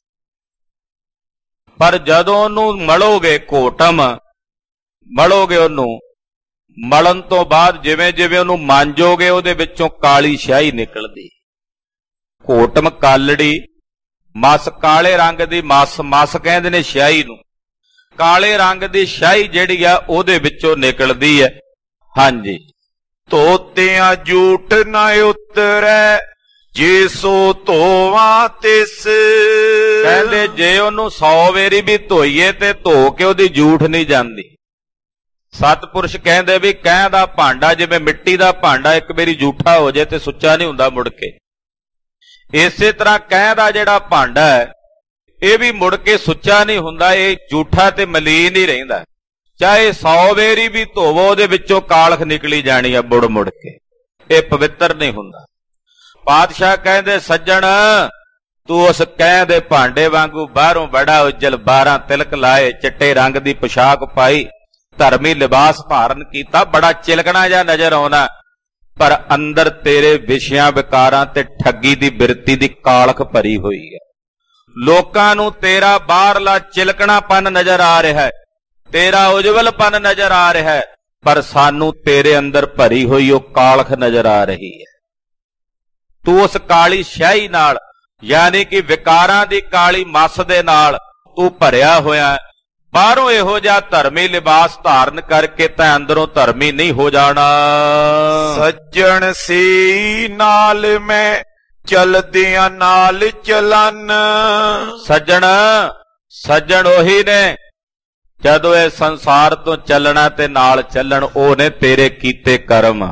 ਪਰ ਜਦੋਂ ਉਹਨੂੰ ਮਲੋਗੇ, ਘੋਟਮ ਮਲੋਗੇ, ਉਹਨੂੰ ਮਲਣ ਤੋਂ ਬਾਅਦ ਜਿਵੇਂ ਜਿਵੇਂ ਉਹਨੂੰ ਮਾਂਜੋਗੇ ਉਹਦੇ ਵਿੱਚੋਂ ਕਾਲੀ ਸਿਆਹੀ ਨਿਕਲਦੀ। ਘੋਟਮ ਕਾਲੜੀ, ਮਸ ਕਾਲੇ ਰੰਗ ਦੀ, ਮਸ ਮਸ ਕਹਿੰਦੇ ਨੇ ਸਿਆਹੀ ਨੂੰ, ਕਾਲੇ ਰੰਗ ਦੀ ਸਿਆਹੀ ਜਿਹੜੀ ਆ ਉਹਦੇ ਵਿੱਚੋਂ ਨਿਕਲਦੀ ਹੈ। ਹਾਂਜੀ। ਧੋਤਿਆਂ ਝੂਠ ਨਾ ਉਤਰੈ, ਜੇ ਸੋ ਧੋਵਾਂ ਤਿਸ। ਕਹਿੰਦੇ ਜੇ ਉਹਨੂੰ ਸੌ ਵੇਰੀ ਵੀ ਧੋਈਏ ਤੇ ਧੋ ਕੇ ਉਹਦੀ ਝੂਠ ਨਹੀਂ ਜਾਂਦੀ। ਸਤਿਪੁਰਸ਼ ਕਹਿੰਦੇ ਵੀ ਕਹਿ ਦਾ ਭਾਂਡਾ ਜਿਵੇਂ ਮਿੱਟੀ ਦਾ ਭਾਂਡਾ ਇੱਕ ਵਾਰੀ ਝੂਠਾ ਹੋ ਜਾਏ ਤੇ ਸੁੱਚਾ ਨਹੀਂ ਹੁੰਦਾ ਮੁੜ ਕੇ, ਇਸੇ ਤਰ੍ਹਾਂ ਕਹਿ ਦਾ ਜਿਹੜਾ ਭਾਂਡਾ ਹੈ ਇਹ ਵੀ ਮੁੜ ਕੇ ਸੁੱਚਾ ਨਹੀਂ ਹੁੰਦਾ, ਇਹ ਝੂਠਾ ਤੇ ਮਲੀਨ ਹੀ ਰਹਿੰਦਾ। ਚਾਹੇ ਸੌ ਵੇਰੀ ਵੀ ਧੋਵੋ ਉਹਦੇ ਵਿੱਚੋਂ ਕਾਲਖ ਨਿਕਲੀ ਜਾਣੀ ਆ ਮੁੜ ਮੁੜ ਕੇ, ਇਹ ਪਵਿੱਤਰ ਨਹੀਂ ਹੁੰਦਾ। ਪਾਤਸ਼ਾਹ ਕਹਿੰਦੇ ਸੱਜਣ ਤੂੰ ਉਸ ਕਹਿ ਦੇ ਭਾਂਡੇ ਵਾਂਗੂ ਬਾਹਰੋਂ ਬੜਾ ਉਜਲ, ਬਾਰਾਂ ਤਿਲਕ ਲਾਏ, ਚਿੱਟੇ ਰੰਗ ਦੀ ਪੋਸ਼ਾਕ ਪਾਈ, ਧਰਮੀ ਲਿਬਾਸ ਧਾਰਨ ਕੀਤਾ, ਬੜਾ ਚਿਲਕਣਾ ਜਿਹਾ ਨਜ਼ਰ ਆਉਣਾ, ਪਰ ਅੰਦਰ ਤੇਰੇ ਵਿਸ਼ਿਆਂ ਵਿਕਾਰਾਂ ਤੇ ਠੱਗੀ ਦੀ ਬਿਰਤੀ ਦੀ ਕਾਲਖ ਭਰੀ ਹੋਈ ਹੈ। ਲੋਕਾਂ ਨੂੰ ਤੇਰਾ ਬਾਹਰਲਾ ਚਿਲਕਣਾਪਨ ਨਜ਼ਰ ਆ ਰਿਹਾ ਹੈ, ਤੇਰਾ ਉਜਵਲਪਨ ਨਜ਼ਰ ਆ ਰਿਹਾ ਹੈ, ਪਰ ਸਾਨੂੰ ਤੇਰੇ ਅੰਦਰ ਭਰੀ ਹੋਈ ਉਹ ਕਾਲਖ ਨਜ਼ਰ ਆ ਰਹੀ ਹੈ। ਤੂੰ ਉਸ ਕਾਲੀ ਸਿਆਹੀ ਨਾਲ, ਯਾਨੀ ਕਿ ਵਿਕਾਰਾਂ ਦੀ ਕਾਲੀ ਮੱਸ ਦੇ ਨਾਲ ਤੂੰ ਭਰਿਆ ਹੋਇਆ। ਬਾਹਰੋਂ ਇਹੋ ਜਿਹਾ ਧਰਮੀ ਲਿਬਾਸ ਧਾਰਨ ਕਰਕੇ ਤਾਂ ਅੰਦਰੋਂ ਧਰਮੀ ਨਹੀਂ ਹੋ ਜਾਣਾ। ਸੱਜਣ ਸੀ ਨਾਲ ਮੈਂ ਚਲਦਿਆਂ ਨਾਲ ਚਲਨ। ਸੱਜਣ ਸੱਜਣ ਉਹੀ ਨੇ ਜਦੋਂ ਇਹ ਸੰਸਾਰ ਤੋਂ ਚੱਲਣਾ ਤੇ ਨਾਲ ਚੱਲਣ, ਉਹ ਨੇ ਤੇਰੇ ਕੀਤੇ ਕਰਮ।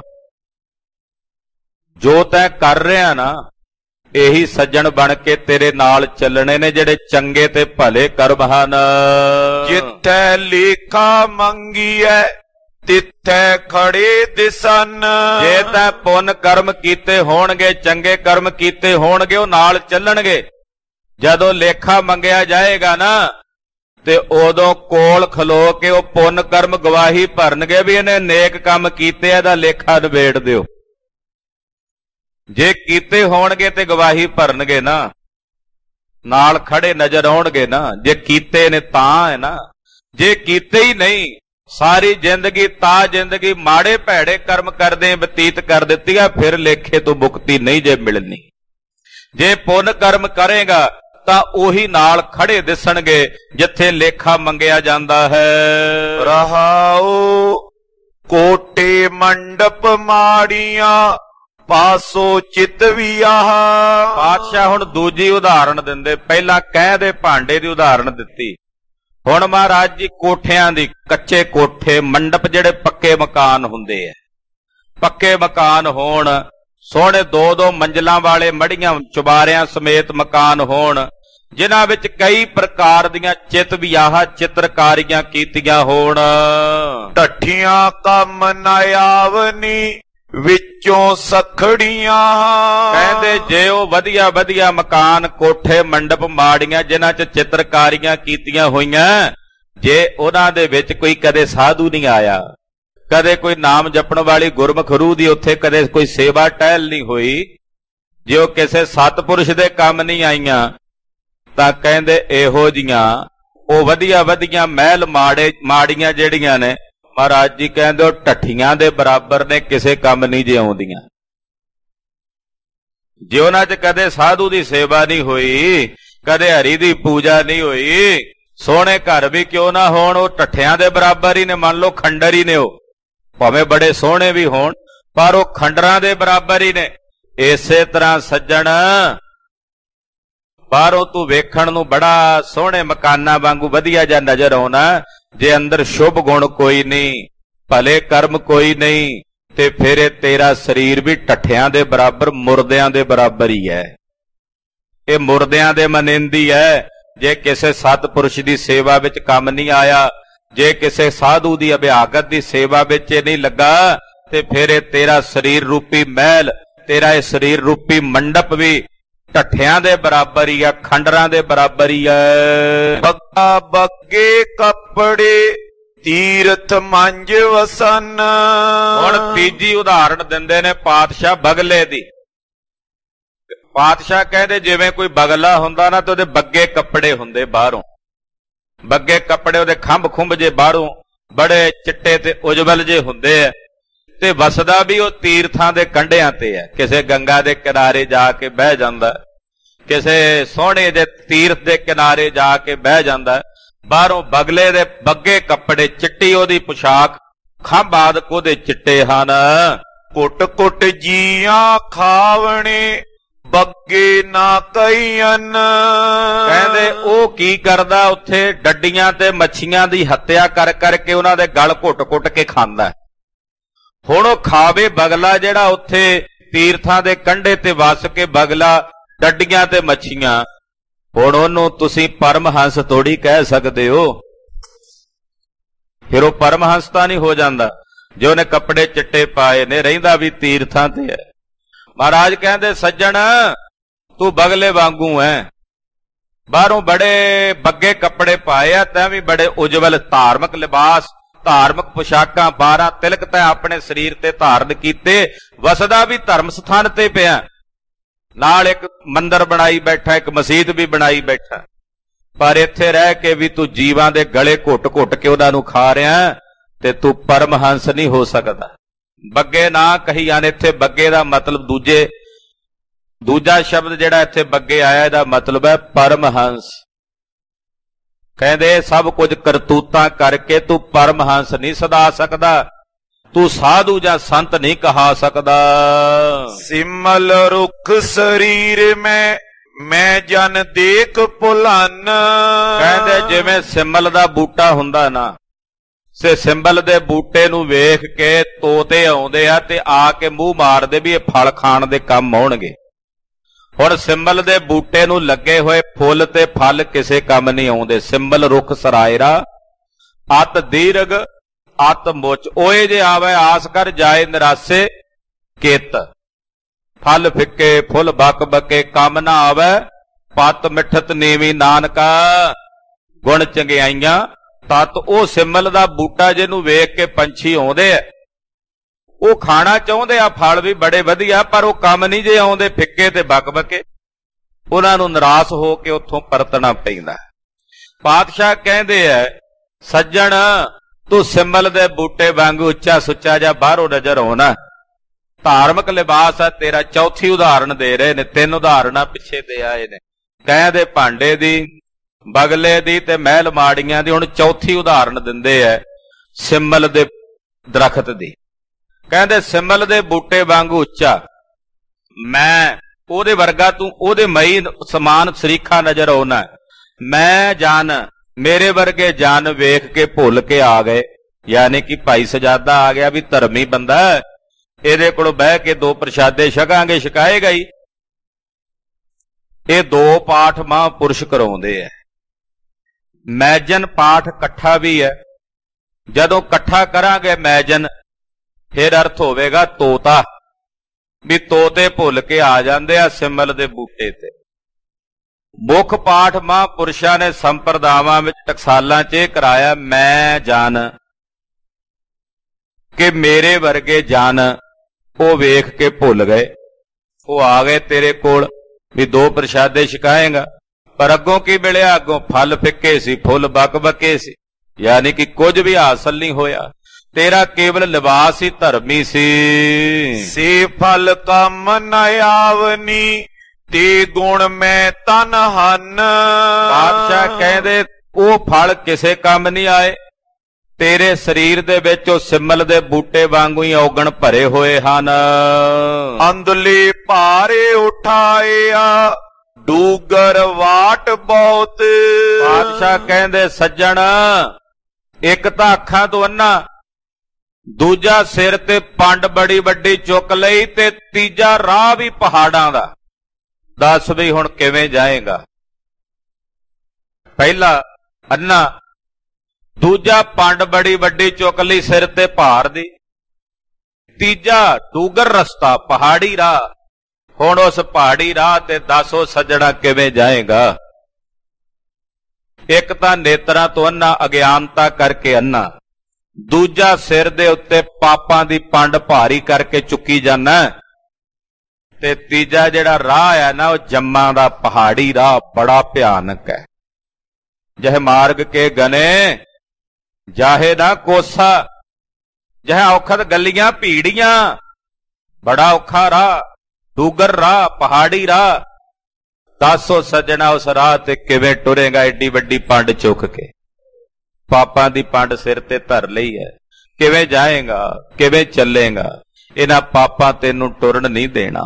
ਜੋ ਤੈਂ ਕਰ ਰਿਹਾ ਨਾ, ਇਹੀ ਸੱਜਣ ਬਣ ਕੇ ਤੇਰੇ ਨਾਲ ਚੱਲਣੇ ਨੇ, ਜਿਹੜੇ ਚੰਗੇ ਤੇ ਭਲੇ ਕਰਮ ਹਨ। ਜਿੱਥੇ ਲੇਖਾ ਮੰਗੀਐ ਤਿੱਥੇ ਖੜੇ ਦਿਸਨ। ਜੇ ਤੈਂ ਪੁੰਨ ਕਰਮ ਕੀਤੇ ਹੋਣਗੇ, ਚੰਗੇ ਕਰਮ ਕੀਤੇ ਹੋਣਗੇ, ਉਹ ਨਾਲ ਚੱਲਣਗੇ। ਜਦੋਂ ਲੇਖਾ ਮੰਗਿਆ ਜਾਏਗਾ ਨਾ ਤੇ ਉਦੋਂ ਕੋਲ ਖਲੋ ਕੇ ਉਹ ਪੁੰਨ ਕਰਮ ਗਵਾਹੀ ਭਰਨਗੇ ਵੀ ਇਹਨੇ ਨੇਕ ਕੰਮ ਕੀਤੇ, ਇਹਦਾ ਲੇਖਾ ਨਿਬੇੜ ਦਿਓ। ਜੇ ਕੀਤੇ ਹੋਣਗੇ ਤੇ ਗਵਾਹੀ ਭਰਨਗੇ ਨਾ, ਨਾਲ ਖੜੇ ਨਜ਼ਰ ਆਉਣਗੇ ਨਾ। ਜੇ ਕੀਤੇ ਨੇ ਤਾਂ ਹੈ ਨਾ, ਜੇ ਕੀਤੇ ਹੀ ਨਹੀਂ, ਸਾਰੀ ਜ਼ਿੰਦਗੀ ਤਾਂ ਜ਼ਿੰਦਗੀ ਮਾੜੇ ਭੈੜੇ ਕਰਮ ਕਰਦੇ ਬਤੀਤ ਕਰ ਦਿੱਤੀ ਆ, ਫਿਰ ਲੇਖੇ ਤੋਂ ਮੁਕਤੀ ਨਹੀਂ ਜੇ ਮਿਲਣੀ। ਜੇ ਪੁੰਨ ਕਰਮ ਕਰੇਗਾ ਤਾਂ ਉਹੀ ਨਾਲ ਖੜੇ ਦਿਸਣਗੇ ਜਿੱਥੇ ਲੇਖਾ ਮੰਗਿਆ ਜਾਂਦਾ ਹੈ। ਰਹਾਉ ਕੋਟੇ ਮੰਡਪ ਮਾੜੀਆਂ ਪਾਸੋ ਚਿਤ ਵੀ ਆਹ। ਪਾਤਸ਼ਾਹ ਹੁਣ ਦੂਜੀ ਉਦਾਹਰਣ ਦਿੰਦੇ, ਪਹਿਲਾਂ ਕਹਿ ਦੇ ਭਾਂਡੇ ਦੀ ਉਦਾਹਰਣ ਦਿੱਤੀ, ਹੁਣ ਮਹਾਰਾਜ ਜੀ ਕੋਠਿਆਂ ਦੀ, ਕੱਚੇ ਕੋਠੇ, ਮੰਡਪ ਜਿਹੜੇ ਪੱਕੇ ਮਕਾਨ ਹੁੰਦੇ ਆ, ਪੱਕੇ ਮਕਾਨ ਹੋਣ, ਸੋਹਣੇ ਦੋ ਦੋ ਮੰਜ਼ਲਾਂ ਵਾਲੇ ਮੜੀਆਂ ਚੁਬਾਰਿਆਂ ਸਮੇਤ ਮਕਾਨ ਹੋਣ, ਜਿਨ੍ਹਾਂ ਵਿੱਚ ਕਈ ਪ੍ਰਕਾਰ ਦੀਆਂ ਚਿਤ ਵਿਆਹ ਚਿੱਤਰਕਾਰੀਆਂ ਕੀਤੀਆਂ ਹੋਣ। ਢੱਠੀਆਂ ਕੰਮ ਨਾ ਆਵਨੀ ਵਿੱਚੋਂ ਸਖੜੀਆਂ। ਕਹਿੰਦੇ ਜੇ ਉਹ ਵਧੀਆ ਵਧੀਆ ਮਕਾਨ, ਕੋਠੇ, ਮੰਡਪ, ਮਾੜੀਆਂ ਜਿਨ੍ਹਾਂ 'ਚ ਚਿੱਤਰਕਾਰੀਆਂ ਕੀਤੀਆਂ ਹੋਈਆਂ, ਜੇ ਉਹਨਾਂ ਦੇ ਵਿੱਚ ਕੋਈ ਕਦੇ ਸਾਧੂ ਨਹੀਂ ਆਇਆ, ਕਦੇ ਕੋਈ ਨਾਮ ਜਪਣ ਵਾਲੀ ਗੁਰਮੁਖ ਰੂਹ ਦੀ ਉੱਥੇ ਕਦੇ ਕੋਈ ਸੇਵਾ ਟਹਿਲ ਨਹੀਂ ਹੋਈ, ਜੇ ਉਹ ਕਿਸੇ ਸਤਿਪੁਰਸ਼ ਦੇ ਕੰਮ ਨਹੀਂ ਆਈਆਂ, ਤਾਂ ਕਹਿੰਦੇ ਇਹੋ ਜੀਆਂ ਉਹ ਵਧੀਆ ਵਧੀਆ ਮਹਿਲ ਮਾੜੇ ਮਾੜੀਆਂ ਜਿਹੜੀਆਂ ਨੇ, ਮਹਾਰਾਜ ਜੀ ਕਹਿੰਦੇ ਉਹ ਢੱਠੀਆਂ ਦੇ ਬਰਾਬਰ ਨੇ, ਕਿਸੇ ਕੰਮ ਨਹੀਂ ਜੇ ਆਉਂਦੀਆਂ। ਜੇ ਉਹਨਾਂ 'ਚ ਕਦੇ ਸਾਧੂ ਦੀ ਸੇਵਾ ਨਹੀਂ ਹੋਈ, ਕਦੇ ਹਰੀ ਦੀ ਪੂਜਾ ਨਹੀਂ ਹੋਈ, ਸੋਹਣੇ ਘਰ ਵੀ ਕਿਉਂ ਨਾ ਹੋਣ, ਉਹ ਢੱਠਿਆਂ ਦੇ ਬਰਾਬਰ ਹੀ ਨੇ। ਮੰਨ ਲਓ ਖੰਡਰ ਹੀ ਨੇ, ਉਹ ਭਾਵੇਂ ਬੜੇ ਸੋਹਣੇ ਵੀ ਹੋਣ, ਪਰ ਉਹ ਖੰਡਰਾਂ ਦੇ ਬਰਾਬਰ ਹੀ ਨੇ। ਇਸੇ ਤਰ੍ਹਾਂ ਸੱਜਣ, ਬਾਹਰੋਂ ਤੂੰ ਵੇਖਣ ਨੂੰ ਬੜਾ ਸੋਹਣੇ ਮਕਾਨਾਂ ਵਾਂਗੂ ਵਧੀਆ ਜਿਹਾ ਨਜ਼ਰ ਆਉਣਾ, ਜੇ ਅੰਦਰ ਸ਼ੁਭ ਗੁਣ ਕੋਈ ਨਹੀਂ, ਭਲੇ ਕਰਮ ਕੋਈ ਨਹੀਂ, ਤੇ ਫਿਰ ਇਹ ਤੇਰਾ ਸਰੀਰ ਵੀ ਢੱਠਿਆਂ ਦੇ ਬਰਾਬਰ, ਮੁਰਦਿਆਂ ਦੇ ਬਰਾਬਰ ਹੀ ਹੈ। ਇਹ ਮੁਰਦਿਆਂ ਦੇ ਮਨਿੰਦੀ ਹੈ। ਜੇ ਕਿਸੇ ਸਤਿਪੁਰਸ਼ ਦੀ ਸੇਵਾ ਵਿੱਚ ਕੰਮ ਨਹੀਂ ਆਇਆ, ਜੇ ਕਿਸੇ ਸਾਧੂ ਦੀ ਅਭਿਆਗਤ ਦੀ ਸੇਵਾ ਵਿੱਚ ਇਹ ਨਹੀਂ ਲੱਗਾ, ਤੇ ਫਿਰ ਇਹ ਤੇਰਾ ਸਰੀਰ ਰੂਪੀ ਮਹਿਲ, ਤੇਰਾ ਇਹ ਸਰੀਰ ਰੂਪੀ ਮੰਡਪ ਵੀ ਢੱਠਿਆਂ ਦੇ ਬਰਾਬਰ ਹੀ ਆ, ਖੰਡਰਾਂ ਦੇ ਬਰਾਬਰ ਹੀ ਹੈ। ਬੱਗਾ ਬੱਗੇ ਕੱਪੜੇ ਤੀਰਥ ਮੰਜ ਵਸਨ। ਹੁਣ ਤੀਜੀ ਉਦਾਹਰਣ ਦਿੰਦੇ ਨੇ ਪਾਤਸ਼ਾਹ ਬਗਲੇ ਦੀ। ਪਾਤਸ਼ਾਹ ਕਹਿੰਦੇ ਜਿਵੇਂ ਕੋਈ ਬਗਲਾ ਹੁੰਦਾ ਨਾ ਤੇ ਉਹਦੇ ਬੱਗੇ ਕੱਪੜੇ ਹੁੰਦੇ ਬਾਹਰੋਂ, ਬੱਗੇ ਕੱਪੜੇ ਉਹਦੇ ਖੰਭ ਖੁੰਭ ਜੇ ਬਾਹਰੋਂ ਬੜੇ ਚਿੱਟੇ ਤੇ ਉਜਵਲ ਜੇ ਹੁੰਦੇ ਆ, ਤੇ ਵਸਦਾ ਵੀ ਉਹ ਤੀਰਥਾਂ ਦੇ ਕੰਢਿਆਂ ਤੇ ਹੈ। ਕਿਸੇ ਗੰਗਾ ਦੇ ਕਿਨਾਰੇ ਜਾ ਕੇ ਬਹਿ ਜਾਂਦਾ, ਕਿਸੇ ਸੋਹਣੇ ਦੇ ਤੀਰਥ ਦੇ ਕਿਨਾਰੇ ਜਾ ਕੇ ਬਹਿ ਜਾਂਦਾ। ਬਾਹਰੋਂ ਬਗਲੇ ਦੇ ਬੱਗੇ ਕੱਪੜੇ, ਚਿੱਟੀ ਉਹਦੀ ਪੁਸ਼ਾਕ, ਖੰਭ ਆਦਿਕ ਉਹਦੇ ਚਿੱਟੇ ਹਨ। ਕੁੱਟ ਕੁੱਟ ਜੀਆਂ ਖਾਵਣੇ ਬੱਗੇ ਨਾ ਕਈਨ। ਕਹਿੰਦੇ ਉਹ ਕੀ ਕਰਦਾ, ਉੱਥੇ ਡੱਡੀਆਂ ਤੇ ਮੱਛੀਆਂ ਦੀ ਹੱਤਿਆ ਕਰ ਕਰਕੇ ਉਹਨਾਂ ਦੇ ਗਲ ਘੁੱਟ ਘੁੱਟ ਕੇ ਖਾਂਦਾ। ਹੁਣ ਉਹ ਖਾਵੇ ਬਗਲਾ ਜਿਹੜਾ ਉੱਥੇ ਤੀਰਥਾਂ ਦੇ ਕੰਢੇ ਤੇ ਵਸ ਕੇ ਬਗਲਾ ਡੱਡੀਆਂ ਤੇ ਮੱਛੀਆਂ, ਹੁਣ ਉਹਨੂੰ ਤੁਸੀਂ ਪਰਮਹੰਸ ਥੋੜੀ ਕਹਿ ਸਕਦੇ ਹੋ। ਫਿਰ ਉਹ ਪਰਮਹੰਸ ਤਾਂ ਨਹੀਂ ਹੋ ਜਾਂਦਾ ਜੇ ਉਹਨੇ ਕੱਪੜੇ ਚਿੱਟੇ ਪਾਏ ਨੇ, ਰਹਿੰਦਾ ਵੀ ਤੀਰਥਾਂ ਤੇ ਹੈ। ਮਹਾਰਾਜ ਕਹਿੰਦੇ ਸੱਜਣ ਤੂੰ ਬਗਲੇ ਵਾਂਗੂ ਐ, ਬਾਹਰੋਂ ਬੜੇ ਬੱਗੇ ਕੱਪੜੇ ਪਾਏ ਆ, ਤੈਂ ਵੀ ਬੜੇ ਉਜਵਲ ਧਾਰਮਿਕ ਲਿਬਾਸ, ਧਾਰਮਿਕ ਪੁਸ਼ਾਕਾਂ, ਬਾਰਾਂ ਤਿਲਕ ਤੈਂ ਆਪਣੇ ਸਰੀਰ ਤੇ ਧਾਰਨ ਕੀਤੇ, ਵਸਦਾ ਵੀ ਧਰਮ ਸਥਾਨ ਤੇ ਪਿਆ, ਨਾਲ ਇੱਕ ਮੰਦਰ ਬਣਾਈ ਬੈਠਾ, ਇੱਕ ਮਸਜਿਦ ਵੀ ਬਣਾਈ ਬੈਠਾ, ਪਰ ਇੱਥੇ ਰਹਿ ਕੇ ਵੀ ਤੂੰ ਜੀਵਾਂ ਦੇ ਗਲੇ ਘੁੱਟ ਘੁੱਟ ਕੇ ਉਹਨਾਂ ਨੂੰ ਖਾ ਰਿਹਾ, ਤੇ ਤੂੰ ਪਰਮਹੰਸ ਨਹੀਂ ਹੋ ਸਕਦਾ। ਬੱਗੇ ਨਾ ਕਹੀ ਜਾਣ, ਇੱਥੇ ਬੱਗੇ ਦਾ ਮਤਲਬ ਦੂਜੇ ਦੂਜਾ ਸ਼ਬਦ ਜਿਹੜਾ ਇੱਥੇ ਬੱਗੇ ਆਇਆ ਇਹਦਾ ਮਤਲਬ ਹੈ ਪਰਮਹੰਸ। ਕਹਿੰਦੇ ਸਭ ਕੁਝ ਕਰਤੂਤਾਂ ਕਰਕੇ ਤੂੰ ਪਰਮਹੰਸ ਨਹੀਂ ਸਦਾ ਸਕਦਾ, ਤੂੰ ਸਾਧੂ ਜਾਂ ਸੰਤ ਨਹੀਂ ਕਹਾ ਸਕਦਾ। ਸਿਮਲ ਰੁੱਖ ਸਰੀਰ ਮੈਂ ਮੈਂ ਜਨ ਦੇਖ ਭੁਲਨ। ਕਹਿੰਦੇ ਜਿਵੇਂ ਸਿਮਲ ਦਾ ਬੂਟਾ ਹੁੰਦਾ ਨਾ, ਸੇ ਸਿੰਬਲ ਦੇ ਬੂਟੇ ਨੂੰ ਵੇਖ ਕੇ ਤੋਤੇ ਆਉਂਦੇ ਆ ਤੇ ਆ ਕੇ ਮੂੰਹ ਮਾਰਦੇ ਵੀ ਇਹ ਫਲ ਖਾਣ ਦੇ ਕੰਮ ਆਉਣਗੇ। ਹੁਣ ਸਿੰਬਲ ਦੇ ਬੂਟੇ ਨੂੰ ਲੱਗੇ ਹੋਏ ਫੁੱਲ ਤੇ ਫਲ ਕਿਸੇ ਕੰਮ ਨਹੀਂ ਆਉਂਦੇ। ਸਿੰਬਲ ਰੁੱਖ ਸਰਾਇਰਾ ਅਤ ਦੀਰਘ ਅਤ ਮੁੱਚ, ਓਏ ਜੇ ਆਵੇ ਆਸ ਕਰ ਜਾਏ ਨਿਰਾਸੇ ਕਿਤ। ਫਲ ਫਿੱਕੇ ਫੁੱਲ ਬੱਕ ਬੱਕੇ ਕੰਮ ਨਾ ਆਵੇ, ਪਤ ਮਿੱਠਤ ਨੀਵੀਂ ਨਾਨਕਾ ਗੁਣ ਚੰਗਿਆਈਆਂ ਤਤ। ਉਹ ਸਿੰਬਲ ਦਾ ਬੂਟਾ ਜਿਹਨੂੰ ਵੇਖ ਕੇ ਪੰਛੀ ਆਉਂਦੇ ਆ, ਉਹ ਖਾਣਾ ਚਾਹੁੰਦੇ ਆ, ਫਲ ਵੀ ਬੜੇ ਵਧੀਆ, ਪਰ ਉਹ ਕੰਮ ਨਹੀਂ ਜੇ ਆਉਂਦੇ, ਫਿੱਕੇ ਤੇ ਬੱਕ ਬੱਕੇ, ਉਹਨਾਂ ਨੂੰ ਨਿਰਾਸ਼ ਹੋ ਕੇ ਉੱਥੋਂ ਪਰਤਣਾ ਪੈਂਦਾ। ਪਾਤਸ਼ਾਹ ਕਹਿੰਦੇ ਆ ਸੱਜਣ ਤੂੰ ਸਿੰਬਲ ਦੇ ਬੂਟੇ ਵਾਂਗੂ ਉੱਚਾ ਸੁੱਚਾ ਜਾਂ ਬਾਹਰੋਂ ਨਜ਼ਰ ਆਉਣਾ, ਧਾਰਮਿਕ ਲਿਬਾਸ ਆ ਤੇਰਾ। ਚੌਥੀ ਉਦਾਹਰਣ ਦੇ ਰਹੇ ਨੇ, ਤਿੰਨ ਉਦਾਹਰਣਾਂ ਪਿੱਛੇ ਦੇ ਆਏ ਨੇ, ਕਹਿ ਦੇ ਭਾਂਡੇ ਦੀ, ਬਗਲੇ ਦੀ ਤੇ ਮਹਿਲ ਮਾੜੀਆਂ ਦੀ। ਹੁਣ ਚੌਥੀ ਉਦਾਹਰਣ ਦਿੰਦੇ ਐ ਸਿੰਬਲ ਦੇ ਦਰਖਤ ਦੀ। ਕਹਿੰਦੇ ਸਿੰਬਲ ਦੇ ਬੂਟੇ ਵਾਂਗੂ ਉੱਚਾ, ਮੈਂ ਉਹਦੇ ਵਰਗਾ, ਤੂੰ ਉਹਦੇ ਮਈ ਸਮਾਨ ਸਰੀਖਾ ਨਜ਼ਰ ਆਉਣਾ। ਮੈਂ ਜਨ, ਮੇਰੇ ਵਰਗੇ ਜਨ ਵੇਖ ਕੇ ਭੁੱਲ ਕੇ ਆ ਗਏ, ਯਾਨੀ ਕਿ ਭਾਈ ਸਜਾਦਾ ਆ ਗਿਆ ਵੀ ਧਰਮੀ ਬੰਦਾ, ਇਹਦੇ ਕੋਲ ਬਹਿ ਕੇ ਦੋ ਪ੍ਰਸ਼ਾਦੇ ਛਕਾਂਗੇ, ਛਕਾਏਗਾ ਹੀ। ਇਹ ਦੋ ਪਾਠ ਮਹਾਂਪੁਰਸ਼ ਕਰਾਉਂਦੇ ਐ। ਮੈਜਨ ਪਾਠ ਇਕੱਠਾ ਵੀ ਹੈ, ਜਦੋਂ ਇਕੱਠਾ ਕਰਾਂਗੇ ਮੈਜਨ ਫਿਰ ਅਰਥ ਹੋਵੇਗਾ ਤੋਤਾ, ਵੀ ਤੋਤੇ ਭੁੱਲ ਕੇ ਆ ਜਾਂਦੇ ਆ ਸਿੰਬਲ ਦੇ ਬੂਟੇ ਤੇ। ਮੁੱਖ ਪਾਠ ਮਹਾਂਪੁਰਸ਼ਾਂ ਨੇ ਸੰਪਰਦਾਵਾਂ ਵਿੱਚ ਟਕਸਾਲਾਂ 'ਚ ਇਹ ਕਰਾਇਆ, ਮੈਂ ਜਨ, ਕਿ ਮੇਰੇ ਵਰਗੇ ਜਨ ਉਹ ਵੇਖ ਕੇ ਭੁੱਲ ਗਏ, ਉਹ ਆ ਗਏ ਤੇਰੇ ਕੋਲ ਵੀ ਦੋ ਪ੍ਰਸ਼ਾਦੇ ਛਕਾਏਗਾ, ਪਰ ਅੱਗੋਂ ਕੀ ਮਿਲਿਆ? ਅੱਗੋਂ ਫਲ ਫਿੱਕੇ ਸੀ, ਫੁੱਲ ਬੱਕ ਬੱਕੇ ਸੀ, ਯਾਨੀ ਕਿ ਕੁਝ ਵੀ ਹਾਸਲ ਨਹੀਂ ਹੋਇਆ। ਤੇਰਾ ਕੇਵਲ ਲਿਬਾਸ ਹੀ ਧਰਮੀ ਸੀ। ਸੇ ਫਲ ਕੰਮ ਨ ਆਵਨੀ ਤੇ ਗੁਣ ਮੈਂ ਤਨ ਹਨ। ਪਾਤਸ਼ਾਹ ਕਹਿੰਦੇ ਉਹ ਫਲ ਕਿਸੇ ਕੰਮ ਨਹੀਂ ਆਏ, ਤੇਰੇ ਸਰੀਰ ਦੇ ਵਿੱਚ ਉਹ ਸਿੰਬਲ ਦੇ ਬੂਟੇ ਵਾਂਗੂ ਹੀ ਔਗਣ ਭਰੇ ਹੋਏ ਹਨ। ਅੰਦਲੇ ਭਾਰੇ ਉਠਾਇਆ ਡੂਗਰ ਵਾਟ ਬਹੁਤ। ਪਾਤਸ਼ਾਹ ਕਹਿੰਦੇ ਸੱਜਣ ਇੱਕ ਤਾਂ ਅੱਖਾਂ ਤੋਂ ਅੰਨਾ, ਦੂਜਾ ਸਿਰ ਤੇ ਪੰਡ ਬੜੀ ਵੱਡੀ ਚੁੱਕ ਲਈ, ਤੇ ਤੀਜਾ ਰਾਹ ਵੀ ਪਹਾੜਾਂ ਦਾ। ਦੱਸ ਵੀ ਹੁਣ ਕਿਵੇਂ ਜਾਏਗਾ? ਪਹਿਲਾ ਅੰਨਾ, ਦੂਜਾ ਪੰਡ ਬੜੀ ਵੱਡੀ ਚੁੱਕ ਲਈ ਸਿਰ ਤੇ ਭਾਰ ਦੀ, ਤੀਜਾ ਡੂਗਰ ਰਸਤਾ ਪਹਾੜੀ ਰਾਹ। ਹੁਣ ਉਸ ਪਹਾੜੀ ਰਾਹ ਤੇ ਦੱਸੋ ਸੱਜਣਾ ਕਿਵੇਂ ਜਾਏਗਾ? ਇੱਕ ਤਾਂ ਨੇਤਰਾਂ ਤੋਂ ਅੰਨਾ, ਅਗਿਆਨਤਾ ਕਰਕੇ ਅੰਨਾ, ਦੂਜਾ ਸਿਰ ਦੇ ਉੱਤੇ ਪਾਪਾਂ ਦੀ ਪੰਡ ਭਾਰੀ ਕਰਕੇ ਚੁੱਕੀ ਜਾਣਾ, ਤੇ ਤੀਜਾ ਜਿਹੜਾ ਰਾਹ ਹੈ ਨਾ ਉਹ ਜੰਮਾਂ ਦਾ ਪਹਾੜੀ ਰਾਹ ਬੜਾ ਭਿਆਨਕ ਹੈ। ਜਹ ਮਾਰਗ ਕੇ ਗਨੇ ਜਾਹੇ ਨਾ ਕੋਸਾ, ਜਹ ਔਖਦ ਗਲੀਆਂ ਭੀੜੀਆਂ, ਬੜਾ ਔਖਾ ਰਾਹ, ਡੂਗਰ ਰਾਹ, ਪਹਾੜੀ ਰਾਹ। ਦੱਸੋ ਸੱਜਣਾ ਉਸ ਰਾਹ ਤੇ ਕਿਵੇਂ ਟੁਰੇਗਾ ਏਡੀ ਵੱਡੀ ਪੰਡ ਚੁੱਕ ਕੇ? ਪਾਪਾਂ ਦੀ ਪੰਡ ਸਿਰ ਤੇ ਧਰ ਲਈ ਹੈ, ਕਿਵੇਂ ਜਾਏਗਾ, ਕਿਵੇਂ ਚੱਲੇਗਾ? ਇਹਨਾਂ ਪਾਪਾਂ ਤੈਨੂੰ ਟੁਰਨ ਨਹੀਂ ਦੇਣਾ।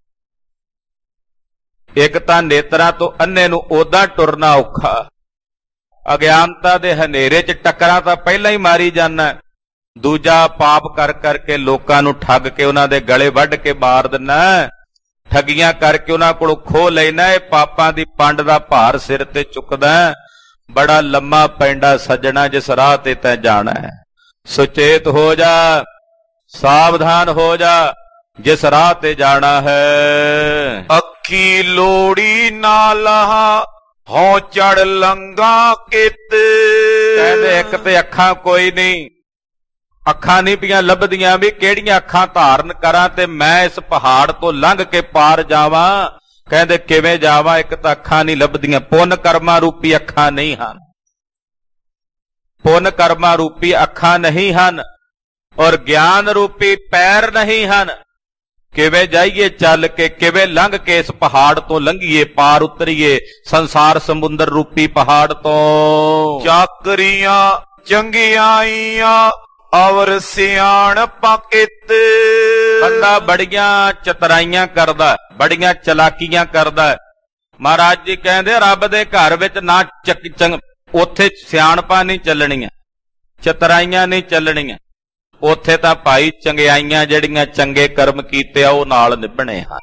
ਇੱਕ ਤਾਂ ਨੇਤਰਾਂ ਤੋਂ ਅੰਨੇ ਨੂੰ ਉਦਾਂ ਟੁਰਨਾ ਔਖਾ, ਅਗਿਆਨਤਾ ਦੇ ਹਨੇਰੇ 'ਚ ਟੱਕਰਾਂ ਤਾਂ ਪਹਿਲਾਂ ਹੀ ਮਾਰੀ ਜਾਣਾ, ਦੂਜਾ ਪਾਪ ਕਰ ਕਰਕੇ ਲੋਕਾਂ ਨੂੰ ਠੱਗ ਕੇ ਉਹਨਾਂ ਦੇ ਗਲੇ ਵੱਢ ਕੇ ਮਾਰ ਦਿੰਨਾ, ਠੱਗੀਆਂ ਕਰਕੇ ਉਹਨਾਂ ਕੋਲੋਂ ਖੋਹ ਲੈਣਾ। ਇਹ ਪਾਪਾਂ ਦੀ ਪੰਡ ਦਾ ਭਾਰ ਸਿਰ ਤੇ ਚੁੱਕਦਾ, ਬੜਾ ਲੰਮਾ ਪੈਂਡਾ ਸੱਜਣਾ ਜਿਸ ਰਾਹ ਤੇ ਤੈਂ ਜਾਣਾ ਹੈ। ਸੁਚੇਤ ਹੋ ਜਾ, ਸਾਵਧਾਨ ਹੋ ਜਾ, ਜਿਸ ਰਾਹ ਤੇ ਜਾਣਾ ਹੈ। ਅੱਖੀ ਲੋੜੀ ਨਾ ਲਹਾ ਹਉ ਚੜ ਲੰਗਾ ਕਿਤ, ਕਹਿੰਦੇ ਇੱਕ ਤੇ ਅੱਖਾਂ ਕੋਈ ਨਹੀਂ, ਅੱਖਾਂ ਨਹੀਂ ਪਈਆਂ ਲੱਭਦੀਆਂ ਵੀ ਕਿਹੜੀਆਂ ਅੱਖਾਂ ਧਾਰਨ ਕਰਾਂ ਤੇ ਮੈਂ ਇਸ ਪਹਾੜ ਤੋਂ ਲੰਘ ਕੇ ਪਾਰ ਜਾਵਾਂ। ਕਹਿੰਦੇ ਕਿਵੇਂ ਜਾਵਾਂ? ਇੱਕ ਤਾਂ ਅੱਖਾਂ ਨਹੀਂ ਲੱਭਦੀਆਂ, ਪੁੰਨ ਕਰਮਾਂ ਰੂਪੀ ਅੱਖਾਂ ਨਹੀਂ ਹਨ, ਪੁੰਨ ਕਰਮਾਂ ਰੂਪੀ ਅੱਖਾਂ ਨਹੀਂ ਹਨ, ਔਰ ਗਿਆਨ ਰੂਪੀ ਪੈਰ ਨਹੀਂ ਹਨ। ਕਿਵੇਂ ਜਾਈਏ ਚੱਲ ਕੇ, ਕਿਵੇਂ ਲੰਘ ਕੇ ਇਸ ਪਹਾੜ ਤੋਂ ਲੰਘੀਏ, ਪਾਰ ਉਤਰੀਏ ਸੰਸਾਰ ਸਮੁੰਦਰ ਰੂਪੀ ਪਹਾੜ ਤੋਂ। ਚਾਕਰੀਆਂ ਚੰਗਿਆਈਆਂ ਔਰ ਸਿਆਣਪਾਂ ਕਿਤ, ਬੰਦਾ ਬੜੀਆਂ ਚਤਰਾਈਆਂ ਕਰਦਾ, ਬੜੀਆਂ ਚਲਾਕੀਆਂ ਕਰਦਾ। ਮਹਾਰਾਜ ਜੀ ਕਹਿੰਦੇ ਰੱਬ ਦੇ ਘਰ ਵਿੱਚ ਨਾ ਚੱਕ ਚੰਗ ਉੱਥੇ ਸਿਆਣਪਾਂ ਨਹੀਂ ਚੱਲਣੀਆਂ, ਚਤਰਾਈਆਂ ਨਹੀਂ ਚੱਲਣੀਆਂ, ਉੱਥੇ ਤਾਂ ਭਾਈ ਚੰਗਿਆਈਆਂ ਜਿਹੜੀਆਂ ਚੰਗੇ ਕਰਮ ਕੀਤੇ ਆ ਉਹ ਨਾਲ ਨਿਭਣੇ ਹਨ।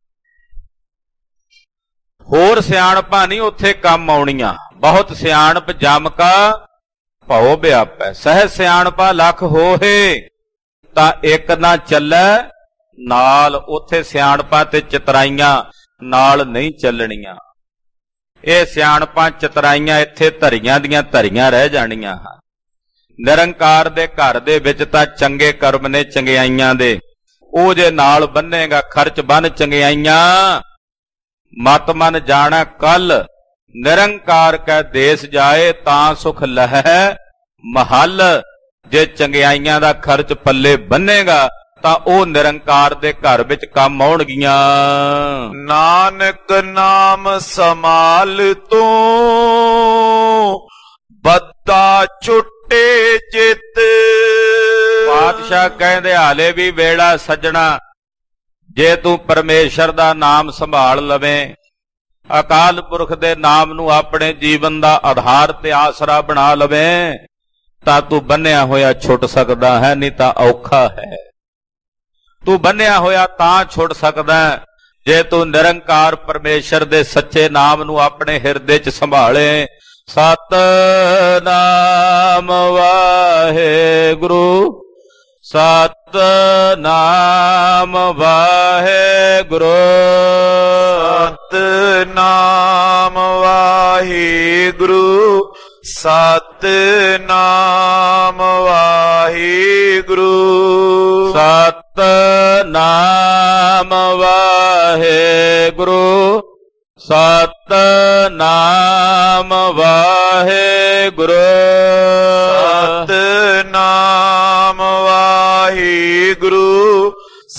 ਹੋਰ ਸਿਆਣਪਾਂ ਨਹੀਂ ਉੱਥੇ ਕੰਮ ਆਉਣੀਆਂ। ਬਹੁਤ ਸਿਆਣਪ ਜਮ ਕਾ ਭਉ ਵਿਆਪੈ, ਸਹਿ ਸਿਆਣਪਾ ਲੱਖ ਹੋਏ, ਤਾਂ ਇੱਕ ਨਾ ਚੱਲੈ ਨਾਲ। ਉੱਥੇ ਸਿਆਣਪਾਂ ਤੇ ਚਤਰਾਈਆਂ ਨਾਲ ਨਹੀਂ ਚੱਲਣੀਆਂ। ਇਹ ਸਿਆਣਪਾਂ ਚਤਰਾਈਆਂ ਇੱਥੇ ਧਰੀਆਂ ਦੀਆਂ ਧਰੀਆਂ ਰਹਿ ਜਾਣੀਆਂ ਹਨ। ਨਿਰੰਕਾਰ ਦੇ ਘਰ ਦੇ ਵਿੱਚ ਤਾਂ ਚੰਗੇ ਕਰਮ ਨੇ ਚੰਗਿਆਈਆਂ ਦੇ, ਉਹ ਜੇ ਨਾਲ ਬੰਨੇਗਾ ਖਰਚ ਬੰਨ ਚੰਗਿਆਈਆਂ। ਮਤ ਮਨ ਜਾਣਾ ਕੱਲ ਨਿਰੰਕਾਰ ਕੈ ਦੇਸ ਜਾਏ, ਤਾਂ ਸੁਖ ਲਹੈ ਮਹੱਲ। ਜੇ ਚੰਗਿਆਈਆਂ ਦਾ ਖਰਚ ਪੱਲੇ ਬੰਨੇਗਾ ਤਾਂ ਉਹ ਨਿਰੰਕਾਰ ਦੇ ਘਰ ਵਿੱਚ ਕੰਮ ਆਉਣਗੀਆਂ। ਨਾਨਕ ਨਾਮ ਸਮਾਲ ਤੂੰ ਬੱਦਾ ਛੁੱਟੇ ਚਿੱਤ। ਪਾਤਸ਼ਾਹ ਕਹਿੰਦੇ ਹਾਲੇ ਵੀ ਵੇਲਾ ਸੱਜਣਾ, ਜੇ ਤੂੰ ਪਰਮੇਸ਼ਰ ਦਾ ਨਾਮ ਸੰਭਾਲ ਲਵੇਂ, ਅਕਾਲ ਪੁਰਖ ਦੇ ਨਾਮ ਨੂੰ ਆਪਣੇ ਜੀਵਨ ਦਾ ਆਧਾਰ ਤੇ ਆਸਰਾ ਬਣਾ ਲਵੇਂ, ਤਾਂ ਤੂੰ ਬੰਨਿਆ ਹੋਇਆ ਛੁੱਟ ਸਕਦਾ ਹੈ, ਨਹੀਂ ਤਾਂ ਔਖਾ ਹੈ। ਤੂੰ ਬੰਨਿਆ ਹੋਇਆ ਤਾਂ ਛੁੱਟ ਸਕਦਾ ਜੇ ਤੂੰ ਨਿਰੰਕਾਰ ਪਰਮੇਸ਼ਰ ਦੇ ਸੱਚੇ ਨਾਮ ਨੂੰ ਆਪਣੇ ਹਿਰਦੇ 'ਚ ਸੰਭਾਲੇ। ਸਤਿਨਾਮ ਵਾਹਿਗੁਰੂ, ਸਤਿਨਾਮ ਵਾਹਿਗੁਰੂ, ਸਤਿਨਾਮ ਵਾਹਿਗੁਰੂ, ਸਤਿਨਾਮ ਵਾਹਿਗੁਰੂ, ਸਤਿਨਾਮ ਵਾਹਿਗੁਰੂ, ਸਤਿਨਾਮ ਵਾਹਿਗੁਰੂ, ਸਤਿਨਾਮ ਵਾਹਿਗੁਰੂ,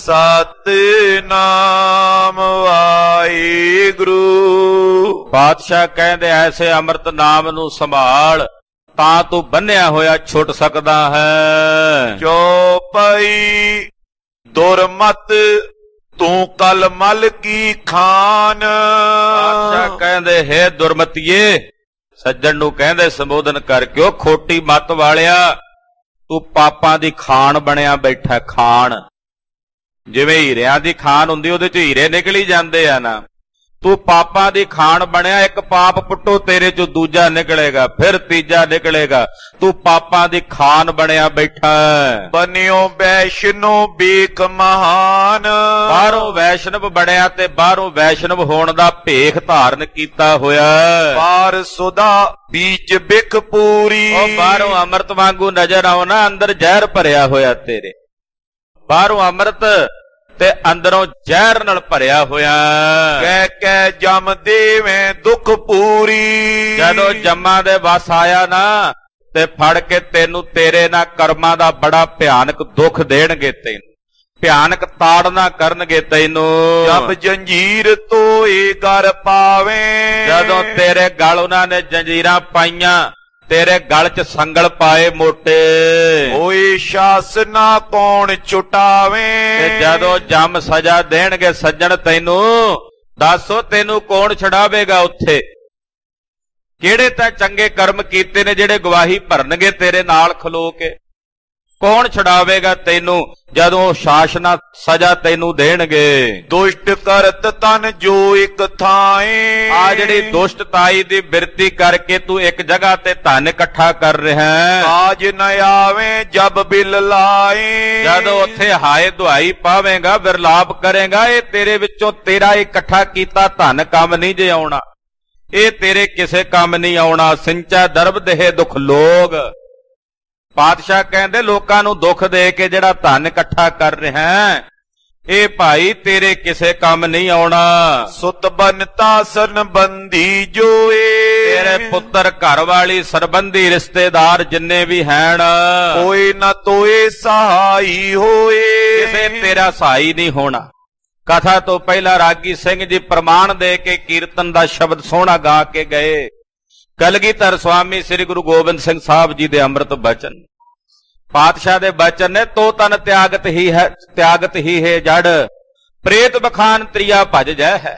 ਸਤਿਨਾਮ ਵਾਹਿਗੁਰੂ। ਪਾਤਸ਼ਾਹ ਕਹਿੰਦੇ ਐਸੇ ਅੰਮ੍ਰਿਤ ਨਾਮ ਨੂੰ ਸੰਭਾਲ, ਤਾਂ ਤੂੰ ਬੰਨਿਆ ਹੋਇਆ ਛੁੱਟ ਸਕਦਾ ਹੈ। ਚੌਪਈ ਦੁਰਮਤ ਤੂੰ ਕਲ ਮਲ ਕੀ ਖਾਨ। ਪਾਤਸ਼ਾਹ ਕਹਿੰਦੇ ਹੈ ਦੁਰਮਤੀਏ, ਸੱਜਣ ਨੂੰ ਕਹਿੰਦੇ ਸੰਬੋਧਨ ਕਰਕੇ, ਉਹ ਖੋਟੀ ਮੱਤ ਵਾਲਿਆ, ਤੂੰ ਪਾਪਾਂ ਦੀ ਖਾਨ ਬਣਿਆ ਬੈਠਾ। ਖਾਨ ਜਿਵੇਂ ਹੀਰਿਆਂ ਦੀ ਖਾਨ ਹੁੰਦੀ, ਉਹਦੇ 'ਚ ਹੀਰੇ ਨਿਕਲੀ ਜਾਂਦੇ ਆ ਨਾ, ਤੂੰ ਪਾਪਾਂ ਦੀ ਖਾਣ ਬਣਿਆ। ਇੱਕ ਪਾਪ ਪੁੱਟੋ ਤੇਰੇ ਚੋਂ ਦੂਜਾ ਨਿਕਲੇਗਾ, ਫਿਰ ਤੀਜਾ ਨਿਕਲੇਗਾ। ਤੂੰ ਪਾਪਾਂ ਦੀ ਖਾਨ ਬਣਿਆ ਬੈਠਾ। ਬਨਿਓ ਵੈਸ਼ਨੋ ਬੀਕ ਮਹਾਨ। ਬਾਹਰੋਂ ਵੈਸ਼ਨਵ ਬਣਿਆ ਤੇ ਬਾਹਰੋਂ ਵੈਸ਼ਨਵ ਹੋਣ ਦਾ ਭੇਖ ਧਾਰਨ ਕੀਤਾ ਹੋਇਆ। ਬਾਹਰ ਸੁਦਾ ਬੀਜ ਬਿਕ ਪੂਰੀ। ਉਹ ਬਾਹਰੋਂ ਅੰਮ੍ਰਿਤ ਵਾਂਗੂ ਨਜ਼ਰ ਆਉਣਾ, ਅੰਦਰ ਜ਼ਹਿਰ ਭਰਿਆ ਹੋਇਆ ਤੇਰੇ। ਬਾਹਰੋਂ ਅੰਮ੍ਰਿਤ ਤੇ ਅੰਦਰੋਂ ਜ਼ਹਿਰ ਨਾਲ ਭਰਿਆ ਹੋਇਆ। ਕਹਿ ਕਹਿ ਜਮ ਦੇਵੇਂ ਦੁੱਖ ਪੂਰੀ। ਜਦੋਂ ਜੰਮਾਂ ਦੇ ਵਸ ਆਇਆ ਨਾ ਤੇ ਫੜ ਕੇ ਤੈਨੂੰ ਤੇਰੇ ਨਾਲ ਕਰਮਾਂ ਦਾ ਬੜਾ ਭਿਆਨਕ ਦੁੱਖ ਦੇਣਗੇ, ਤੈਨੂੰ ਭਿਆਨਕ ਤਾੜਨਾ ਕਰਨਗੇ ਤੈਨੂੰ। ਜਬ ਜੰਜੀਰ ਤੋਏ ਗਰ ਪਾਵੇਂ। ਜਦੋਂ ਤੇਰੇ ਗਲ ਉਹਨਾਂ ਨੇ ਜੰਜੀਰਾਂ ਪਾਈਆਂ, ਤੇਰੇ ਗਲ ਚ ਸੰਗਲ ਪਾਏ ਮੋਟੇ। ਹੋਏ ਸ਼ਾਸਨਾ ਕੌਣ ਛੁਟਾਵੇ। ਤੇ ਜਦੋਂ ਜੰਮ ਸਜ਼ਾ ਦੇਣਗੇ ਸੱਜਣ ਤੈਨੂੰ, ਦੱਸੋ ਤੈਨੂੰ ਕੌਣ ਛਡਾਵੇਗਾ ਉੱਥੇ? ਕਿਹੜੇ ਤਾਂ ਚੰਗੇ ਕਰਮ ਕੀਤੇ ਨੇ ਜਿਹੜੇ ਗਵਾਹੀ ਭਰਨਗੇ ਤੇਰੇ ਨਾਲ ਖਲੋ ਕੇ? ਕੌਣ ਛਡਾਵੇਗਾ ਤੈਨੂੰ ਜਦੋਂ ਸ਼ਾਸਨਾ ਸਜ਼ਾ ਤੈਨੂੰ ਦੇਣਗੇ? ਦੁਸ਼ਟ ਕਰਤ ਤਨ ਜੋ ਇੱਕ ਥਾਏ। ਆ ਜਿਹੜੀ ਦੁਸ਼ਟਤਾਈ ਦੀ ਬਿਰਤੀ ਕਰਕੇ ਤੂੰ ਇੱਕ ਜਗ੍ਹਾ ਤੇ ਧਨ ਇਕੱਠਾ ਕਰ ਰਿਹਾ ਹੈ। ਆਜ ਨ ਆਵੇਂ ਜਬ ਬਿਲ ਲਾਏ। ਜਦੋਂ ਉੱਥੇ ਹਾਏ ਦੁਹਾਈ ਪਾਵੇਂਗਾ, ਵਿਰਲਾਪ ਕਰੇਗਾ, ਇਹ ਤੇਰੇ ਵਿੱਚੋਂ ਤੇਰਾ ਇਕੱਠਾ ਕੀਤਾ ਧਨ ਕੰਮ ਨਹੀਂ ਜੇ ਆਉਣਾ। ਇਹ ਤੇਰੇ ਕਿਸੇ ਕੰਮ ਨਹੀਂ ਆਉਣਾ। ਸਿੰਚਾ ਦਰਬ ਦੇਹ ਦੁੱਖ ਲੋਗ। ਪਾਤਸ਼ਾਹ ਕਹਿੰਦੇ ਲੋਕਾਂ ਨੂੰ ਦੁੱਖ ਦੇ ਕੇ ਜਿਹੜਾ ਧਨ ਇਕੱਠਾ ਕਰ ਰਿਹਾ, ਇਹ ਭਾਈ ਤੇਰੇ ਕਿਸੇ ਕੰਮ ਨਹੀਂ ਆਉਣਾ। ਸੁਤ ਬਨਤਾ ਸਰਬੰਧੀ ਜੋਏ। ਤੇਰੇ ਪੁੱਤਰ, ਘਰ ਵਾਲੀ, ਸਰਬੰਧੀ, ਰਿਸ਼ਤੇਦਾਰ ਜਿੰਨੇ ਵੀ ਹੈਣ, ਕੋਈ ਨਾ ਤੋਏ ਸਹਾਈ ਹੋਏ। ਕਿਸੇ ਤੇਰਾ ਸਹਾਈ ਨਹੀਂ ਹੋਣਾ। ਕਥਾ ਤੋਂ ਪਹਿਲਾਂ ਰਾਗੀ ਸਿੰਘ ਜੀ ਪ੍ਰਮਾਣ ਦੇ ਕੇ ਕੀਰਤਨ ਦਾ ਸ਼ਬਦ ਸੋਹਣਾ ਗਾ ਕੇ ਗਏ। ਕਲਗੀਧਰ ਸਵਾਮੀ ਸ੍ਰੀ ਗੁਰੂ ਗੋਬਿੰਦ ਸਿੰਘ ਸਾਹਿਬ ਜੀ ਦੇ ਅੰਮ੍ਰਿਤ ਬਚਨ, ਪਾਤਸ਼ਾਹ ਦੇ ਬਚਨ ਨੇ, ਤੋ ਤਨ ਤਿਆਗਤ ਹੀ ਹੈ, ਤਿਆਗਤ ਹੀ ਹੈ ਜੜ, ਪ੍ਰੇਤ ਬਖਾਨ ਤ੍ਰਿਆ ਭਜ ਜੈ ਹੈ।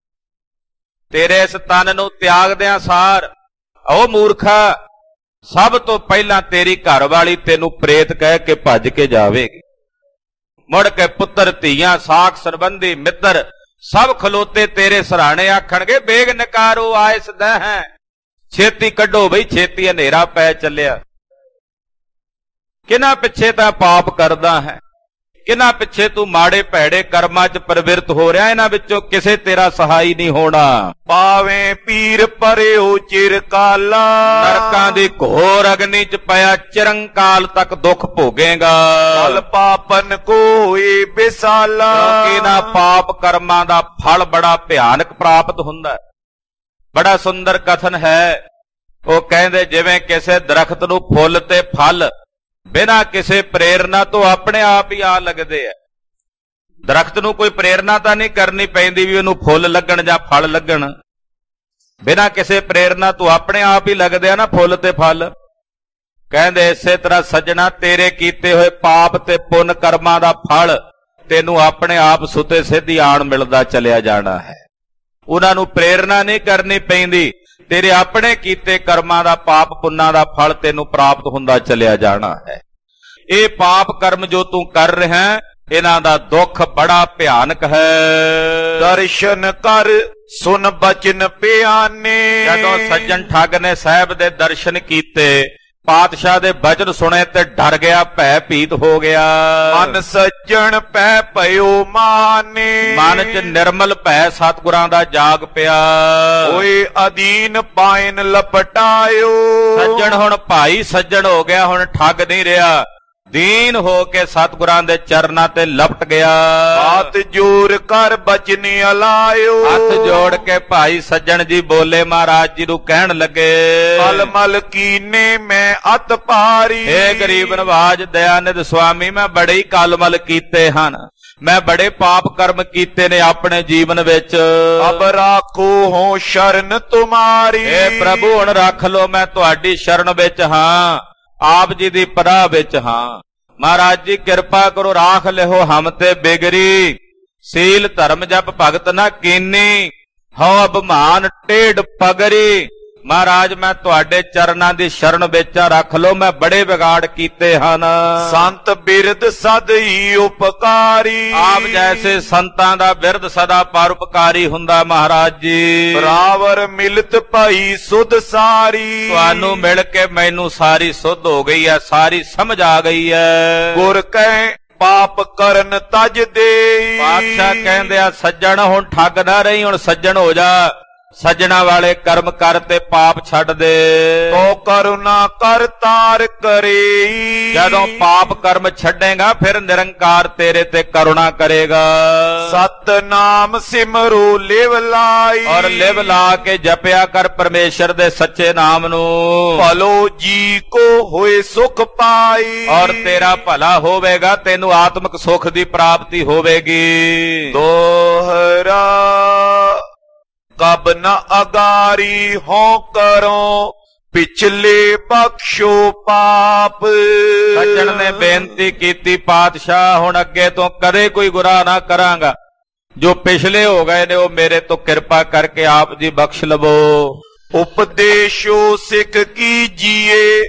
ਤੇਰੇ ਇਸ ਤਨ ਨੂੰ ਤਿਆਗਦਿਆਂ ਸਾਰ, ਓ ਮੂਰਖਾ, ਸਭ ਤੋਂ ਪਹਿਲਾਂ ਤੇਰੀ ਘਰ ਵਾਲੀ ਤੈਨੂੰ ਪ੍ਰੇਤ ਕਹਿ ਕੇ ਭੱਜ ਕੇ ਜਾਵੇਗੀ। ਮੁੜ ਕੇ ਪੁੱਤਰ, ਧੀਆਂ, ਸਾਖ ਸਰਬੰਧੀ, ਮਿੱਤਰ ਸਭ ਖਲੋਤੇ ਤੇਰੇ ਸਰਾਣੇ ਆਖਣਗੇ, ਬੇਗ ਨਕਾਰੋ ਆਇਸ ਦਹਿ ਹੈ। ਛੇਤੀ ਕੱਢੋ ਬਈ, ਛੇਤੀ ਹਨੇਰਾ ਪੈ ਚੱਲਿਆ। ਕਿਹਨਾਂ ਪਿੱਛੇ ਤਾਂ ਪਾਪ ਕਰਦਾ ਹੈ, ਕਿਹਨਾਂ ਪਿੱਛੇ ਤੂੰ ਮਾੜੇ ਭੈੜੇ ਕਰਮਾਂ 'ਚ ਪ੍ਰਵਿਰਤ ਹੋ ਰਿਹਾ, ਇਹਨਾਂ ਵਿੱਚੋਂ ਕਿਸੇ ਤੇਰਾ ਸਹਾਈ ਨਹੀਂ ਹੋਣਾ। ਪਾਵੇਂ ਪੀਰ ਪਰਿਓ ਚਿਰ ਕਾਲਾ। ਨਰਕਾਂ ਦੀ ਘੋਰ ਅਗਨੀ 'ਚ ਪਿਆ ਚਿਰੰਕਾਲ ਤੱਕ ਦੁੱਖ ਭੋਗੇਗਾ। ਫਲ ਪਾਪਨ ਕੋਏ ਬਿਸਾਲਾ। ਕਿਉਂਕਿ ਇਹਨਾਂ ਪਾਪ ਕਰਮਾਂ ਦਾ ਫਲ ਬੜਾ ਭਿਆਨਕ ਪ੍ਰਾਪਤ ਹੁੰਦਾ। ਬੜਾ ਸੁੰਦਰ ਕਥਨ ਹੈ। ਉਹ ਕਹਿੰਦੇ ਜਿਵੇਂ ਕਿਸੇ ਦਰਖਤ ਨੂੰ ਫੁੱਲ ਤੇ ਫਲ ਬਿਨਾਂ ਕਿਸੇ ਪ੍ਰੇਰਨਾ ਤੋਂ ਆਪਣੇ ਆਪ ਹੀ ਆ ਲੱਗਦੇ ਆ। ਦਰਖਤ ਨੂੰ ਕੋਈ ਪ੍ਰੇਰਨਾ ਤਾਂ ਨਹੀਂ ਕਰਨੀ ਪੈਂਦੀ ਵੀ ਉਹਨੂੰ ਫੁੱਲ ਲੱਗਣ ਜਾਂ ਫਲ ਲੱਗਣ। ਬਿਨਾਂ ਕਿਸੇ ਪ੍ਰੇਰਨਾ ਤੋਂ ਆਪਣੇ ਆਪ ਹੀ ਲੱਗਦੇ ਆ ਨਾ ਫੁੱਲ ਤੇ ਫਲ। ਕਹਿੰਦੇ ਇਸੇ ਤਰ੍ਹਾਂ ਸੱਜਣਾ, ਤੇਰੇ ਕੀਤੇ ਹੋਏ ਪਾਪ ਤੇ ਪੁੰਨ ਕਰਮਾਂ ਦਾ ਫਲ ਤੈਨੂੰ ਆਪਣੇ ਆਪ ਸੁਤੇ ਸਿੱਧੀ ਆਣ ਮਿਲਦਾ ਚਲਿਆ ਜਾਣਾ ਹੈ। ਉਹਨਾਂ ਨੂੰ ਪ੍ਰੇਰਨਾ ਨਹੀਂ ਕਰਨੀ ਪੈਂਦੀ। ਤੇਰੇ ਆਪਣੇ ਕੀਤੇ ਕਰਮਾਂ ਦਾ, ਪਾਪ ਪੁੰਨਾਂ ਦਾ ਫਲ ਤੈਨੂੰ ਪ੍ਰਾਪਤ ਹੁੰਦਾ ਚਲਿਆ ਜਾਣਾ ਹੈ। ਇਹ ਪਾਪ ਕਰਮ ਜੋ ਤੂੰ ਕਰ ਰਿਹਾ, ਇਹਨਾਂ ਦਾ ਦੁੱਖ ਬੜਾ ਭਿਆਨਕ ਹੈ। ਦਰਸ਼ਨ ਕਰ ਸੁਨ ਬਚਨ ਪਿਆਨੇ। ਜਦੋਂ ਸੱਜਣ ਠੱਗ ਨੇ ਸਾਹਿਬ ਦੇ ਦਰਸ਼ਨ ਕੀਤੇ, ਪਾਤਸ਼ਾਹ ਦੇ ਬਚਨ ਸੁਣੇ ਤੇ ਡਰ ਗਿਆ, ਭੈ ਭੀਤ ਹੋ ਗਿਆ। ਮਨ ਸੱਜਣ ਪੈ ਭਇਓ ਮਾਨੇ। ਮਨ 'ਚ ਨਿਰਮਲ ਭੈ ਸਤਿਗੁਰਾਂ ਦਾ ਜਾਗ ਪਿਆ। ਓਏ ਅਦੀਨ ਪਾਇਨ ਲਪਟਾਇਓ। ਸੱਜਣ ਹੁਣ ਭਾਈ ਸੱਜਣ ਹੋ ਗਿਆ, ਹੁਣ ਠੱਗ ਨਹੀਂ ਰਿਹਾ। ਦੀਨ ਹੋ ਕੇ ਸਤਿਗੁਰਾਂ ਦੇ ਚਰਨਾਂ ਤੇ ਲਪਟ ਗਿਆ। ਹੱਥ ਜੋੜ ਕਰ ਬਚਨ ਅਲਾਇਓ। ਹੱਥ ਜੋੜ ਕੇ ਭਾਈ ਸੱਜਣ ਜੀ ਬੋਲੇ, ਮਹਾਰਾਜ ਜੀ ਨੂੰ ਕਹਿਣ ਲੱਗੇ, ਮਲ ਮਲ ਕੀਨੇ ਮੈਂ ਅਤ ਭਾਰੀ। ਏ ਗਰੀਬ ਨਵਾਜ ਦਇਆਨੰਦ ਸੁਆਮੀ, ਮੈਂ ਬੜੇ ਹੀ ਕਲਮਲ ਕੀਤੇ ਹਨ, ਮੈਂ ਬੜੇ ਪਾਪ ਕਰਮ ਕੀਤੇ ਨੇ ਆਪਣੇ ਜੀਵਨ ਵਿੱਚ। ਅਬ ਰਾਖੋ ਹੋ ਸ਼ਰਨ ਤੁਮਾਰੀ। ਏ ਪ੍ਰਭੂ ਹੁਣ ਰੱਖ ਲੋ, ਮੈਂ ਤੁਹਾਡੀ ਸ਼ਰਨ ਵਿੱਚ ਹਾਂ, ਆਪ ਜੀ ਦੀ ਪਨਾਹ ਵਿੱਚ ਹਾਂ। ਮਹਾਰਾਜ ਜੀ ਕਿਰਪਾ ਕਰੋ, ਰਾਖ ਲਿਓ ਹਮ ਤੇ ਬਿਗਰੀ। ਸੀਲ ਧਰਮ ਜਪ ਭਗਤ ਨਾ ਕੀਨੀ, ਹਉ ਅਭਿਮਾਨ ਟੇਢ ਪਗਰੀ। ਮਹਾਰਾਜ ਮੈਂ ਤੁਹਾਡੇ ਚਰਨਾਂ ਦੀ ਸ਼ਰਨ ਵਿੱਚ ਰੱਖ ਲਓ, ਮੈਂ ਬੜੇ ਵਿਗਾੜ ਕੀਤੇ ਹਨ। ਸੰਤ ਬਿਰਧ ਸਦ ਹੀ ਉਪਕਾਰੀ, ਆਪ ਜੈਸੇ ਸੰਤਾਂ ਦਾ ਬਿਰਧ ਸਦਾ ਪਰਉਪਕਾਰੀ ਹੁੰਦਾ ਮਹਾਰਾਜ ਜੀ। ਰਾਵਰ ਮਿਲਤ ਭਈ ਸੁਧ ਸਾਰੀ, ਤੁਹਾਨੂੰ ਮਿਲ ਕੇ ਮੈਨੂੰ ਸਾਰੀ ਸੁਧ ਹੋ ਗਈ ਹੈ, ਸਾਰੀ ਸਮਝ ਆ ਗਈ ਹੈ। ਗੁਰ ਕਹਿ ਪਾਪ ਕਰਨ ਤਜ ਦੇ, ਪਾਤਸ਼ਾਹ ਕਹਿੰਦੇ ਆ ਸੱਜਣ ਹੁਣ ਠੱਗ ਨਾ ਰਹੀ, ਹੁਣ ਸੱਜਣ ਹੋ ਜਾ, ਸੱਜਣਾ ਵਾਲੇ ਕਰਮ ਕਰ ਤੇ ਪਾਪ ਛੱਡ ਦੇ। ਤੋ ਕਰੁਣਾ ਕਰ ਤਾਰ ਕਰੇ, ਜਦੋਂ ਪਾਪ ਕਰਮ ਛੱਡੇਗਾ ਫਿਰ ਨਿਰੰਕਾਰ ਤੇਰੇ ਤੇ ਕਰੁਣਾ ਕਰੇਗਾ। ਸਤਨਾਮ ਸਿਮਰੋ ਲਿਵ ਲਾਈ, ਔਰ ਲਿਵ ਲਾ ਕੇ ਜਪਿਆ ਕਰ ਪਰਮੇਸ਼ਰ ਦੇ ਸੱਚੇ ਨਾਮ ਨੂੰ। ਭਲੋ ਜੀ ਕੋ ਹੋਏ ਸੁਖ ਪਾਈ, ਔਰ ਤੇਰਾ ਭਲਾ ਹੋਵੇਗਾ, ਤੈਨੂੰ ਆਤਮਿਕ ਸੁਖ ਦੀ ਪ੍ਰਾਪਤੀ ਹੋਵੇਗੀ। ਦੋਹਰਾ ਕਬ ਨ ਅਗਾਰੀ ਹੋ ਕਰੋ, ਪਿਛਲੇ ਬਖਸ਼ੋ ਪਾਪ। ਸੱਜਣ ਨੇ ਬੇਨਤੀ ਕੀਤੀ ਪਾਤਸ਼ਾਹ ਹੁਣ ਅੱਗੇ ਤੋਂ ਕਦੇ ਕੋਈ ਗੁਨਾਹ ਨਾ ਕਰਾਂਗਾ, ਜੋ ਪਿਛਲੇ ਹੋ ਗਏ ਨੇ ਉਹ ਮੇਰੇ ਤੋਂ ਕਿਰਪਾ ਕਰਕੇ ਆਪ ਜੀ ਬਖਸ਼ ਲਵੋ। ਉਪਦੇਸ਼ੋ ਸਿੱਖ ਕੀਜੀਏ,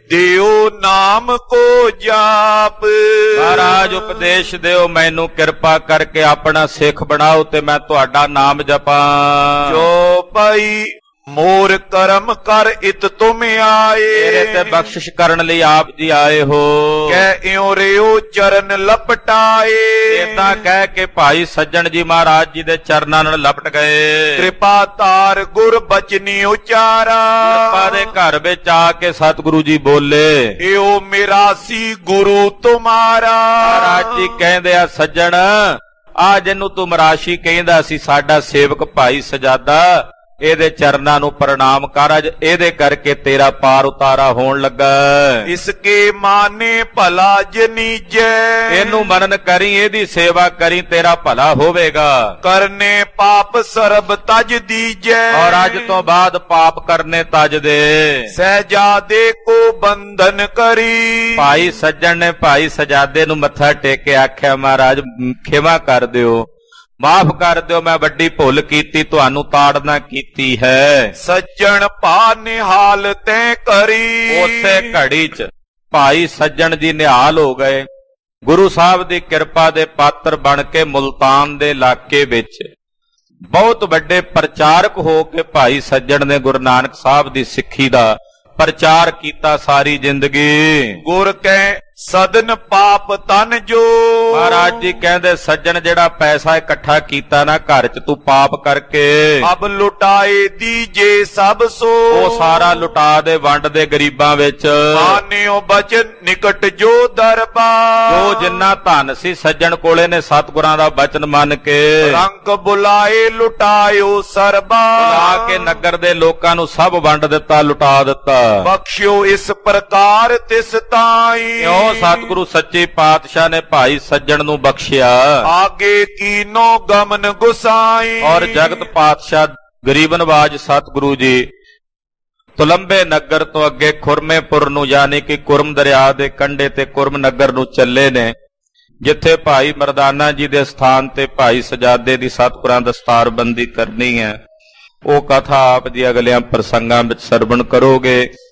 ਦਿਓ ਨਾਮ ਕੋ ਜਾਪ। ਮਹਾਰਾਜ ਉਪਦੇਸ਼ ਦਿਓ ਮੈਨੂੰ, ਕਿਰਪਾ ਕਰਕੇ ਆਪਣਾ ਸਿੱਖ ਬਣਾਓ ਤੇ ਮੈਂ ਤੁਹਾਡਾ ਨਾਮ ਜਪਾਂ। ਜੋ ਪਈ ਮੋਰ ਕਰਮ ਕਰ ਇਤ ਤੁਮ ਆਏ, ਤੇਰੇ ਤੇ ਬਖਸ਼ਿਸ਼ ਕਰਨ ਲਈ ਆਪ ਜੀ ਆਏ ਹੋ। ਕਹਿ ਇਉ ਰਿਓ ਚਰਨ ਲਪਟਾਏ, ਏਦਾਂ ਕਹਿ ਕੇ ਭਾਈ ਸੱਜਣ ਜੀ ਮਹਾਰਾਜ ਜੀ ਦੇ ਚਰਨਾਂ ਨਾਲ ਲਪਟ ਗਏ। ਕਿਰਪਾ ਤਾਰ ਗੁਰ ਬਚਨੀ ਉਚਾਰਾ, ਕਿਰਪਾ ਦੇ ਘਰ ਵਿੱਚ ਆ ਕੇ ਸਤਿਗੁਰੂ ਜੀ ਬੋਲੇ, ਏਓ ਮੇਰਾ ਸੀ ਗੁਰੂ ਤੁਮਾਰਾ। ਮਹਾਰਾਜ ਜੀ ਕਹਿੰਦੇ ਆ ਸੱਜਣ ਆ ਜਿਹਨੂੰ ਤੂੰ ਮਰਾਸ਼ੀ ਕਹਿੰਦਾ ਸੀ, ਸਾਡਾ ਸੇਵਕ ਭਾਈ ਸਜਾਦਾ, ਇਹਦੇ ਚਰਨਾਂ ਨੂੰ ਪ੍ਰਣਾਮ ਕਰ, ਅੱਜ ਇਹਦੇ ਕਰਕੇ ਤੇਰਾ ਪਾਰ ਉਤਾਰਾ ਹੋਣ ਲੱਗਾ। ਇਸਕੇ ਮਾਨੇ ਭਲਾ ਜਨੀਜੈ, ਇਹਨੂੰ ਮਨਨ ਕਰੀ, ਇਹਦੀ ਸੇਵਾ ਕਰੀ, ਤੇਰਾ ਭਲਾ ਹੋਵੇਗਾ। ਕਰਨੇ ਪਾਪ ਸਰਬ ਤਜ ਦੀਜੈ, ਔਰ ਅੱਜ ਤੋਂ ਬਾਅਦ ਪਾਪ ਕਰਨੇ ਤਜ ਦੇ। ਸਹਿਜਾਦੇ ਕੋ ਬੰਧਨ ਕਰੀ, ਭਾਈ ਸੱਜਣ ਨੇ ਭਾਈ ਸਜਾਦੇ ਨੂੰ ਮੱਥਾ ਟੇਕ ਕੇ ਆਖਿਆ ਮਹਾਰਾਜ ਖਿਮਾ ਕਰ ਦਿਓ, ਮਾਫ ਕਰ ਦਿਓ, ਮੈਂ ਵੱਡੀ ਭੁੱਲ ਕੀਤੀ, ਤੁਹਾਨੂੰ ਤਾੜਨਾ ਕੀਤੀ ਹੈ। ਸੱਜਣ ਭਾ ਨਿਹਾਲ ਤੈ ਕਰੀ, ਉਸੇ ਘੜੀ ਚ ਭਾਈ ਸੱਜਣ ਜੀ ਨਿਹਾਲ ਹੋ ਗਏ। ਗੁਰੂ ਸਾਹਿਬ ਦੀ ਕਿਰਪਾ ਦੇ ਪਾਤਰ ਬਣ ਕੇ ਮੁਲਤਾਨ ਦੇ ਇਲਾਕੇ ਵਿੱਚ ਬਹੁਤ ਵੱਡੇ ਪ੍ਰਚਾਰਕ ਹੋ ਕੇ ਭਾਈ ਸੱਜਣ ਨੇ ਗੁਰੂ ਨਾਨਕ ਸਾਹਿਬ ਦੀ ਸਿੱਖੀ ਦਾ ਪ੍ਰਚਾਰ ਕੀਤਾ ਸਾਰੀ ਜ਼ਿੰਦਗੀ। ਗੁਰ ਕਹਿ ਸਦਨ ਪਾਪ ਤਨ ਜੋ, ਮਹਾਰਾਜ ਜੀ ਕਹਿੰਦੇ ਸੱਜਣ ਜਿਹੜਾ ਪੈਸਾ ਇਕੱਠਾ ਕੀਤਾ ਨਾ ਘਰ ਚ ਤੂੰ ਪਾਪ ਕਰਕੇ, ਅਬ ਲੁਟਾਏ ਦੀਜੇ ਸਭ ਸੋ, ਉਹ ਸਾਰਾ ਲੁਟਾ ਦੇ ਵੰਡ ਦੇ ਗਰੀਬਾਂ ਵਿੱਚ। ਮਾਨਿਓ ਬਚਨ ਨਿਕਟ ਜੋ ਦਰਬਾਰ, ਜੋ ਜਿੰਨਾ ਧਨ ਸੀ ਸੱਜਣ ਕੋਲੇ ਨੇ ਸਤਿਗੁਰਾਂ ਦਾ ਬਚਨ ਮੰਨ ਕੇ ਰੰਗ ਬੁਲਾਏ ਲੁਟਾਇਓ ਸਰਬਾ, ਬੁਲਾ ਕੇ ਨਗਰ ਦੇ ਲੋਕਾਂ ਨੂੰ ਸਭ ਵੰਡ ਦਿੱਤਾ, ਲੁਟਾ ਦਿੱਤਾ। ਬਖਸ਼ਿਓ ਇਸ ਪ੍ਰਕਾਰ ਤਿਸ ਤਾਈ, ਕਿਉਂ ਸਤਿਗੁਰੂ ਸੱਚੇ ਪਾਤਸ਼ਾਹ ਨੇ ਭਾਈ ਸੱਜਣ ਨੂੰ ਬਖਸ਼ਿਆ। ਆਗੇ ਕੀਨੋ ਗਮਨ ਗੁਸਾਈ, ਔਰ ਜਗਤ ਪਾਤਸ਼ਾਹ ਗਰੀਬ ਨਵਾਜ ਸਤਿਗੁਰੂ ਜੀ ਤੁਲੰਬੇ ਨਗਰ ਤੋਂ ਅੱਗੇ ਖੁਰਮੇਪੁਰ ਨੂੰ, ਯਾਨੀ ਕਿ ਕੁਰਮ ਦਰਿਆ ਦੇ ਕੰਢੇ ਤੇ ਕੁਰਮ ਨਗਰ ਨੂੰ ਚੱਲੇ ਨੇ, ਜਿੱਥੇ ਭਾਈ ਮਰਦਾਨਾ ਜੀ ਦੇ ਸਥਾਨ ਤੇ ਭਾਈ ਸਜਾਦੇ ਦੀ ਸਤਿਗੁਰਾਂ ਦਸਤਾਰਬੰਦੀ ਕਰਨੀ ਹੈ। ਉਹ ਕਥਾ ਆਪ ਜੀ ਅਗਲਿਆਂ ਪ੍ਰਸੰਗਾਂ ਵਿੱਚ ਸਰਵਣ ਕਰੋਗੇ।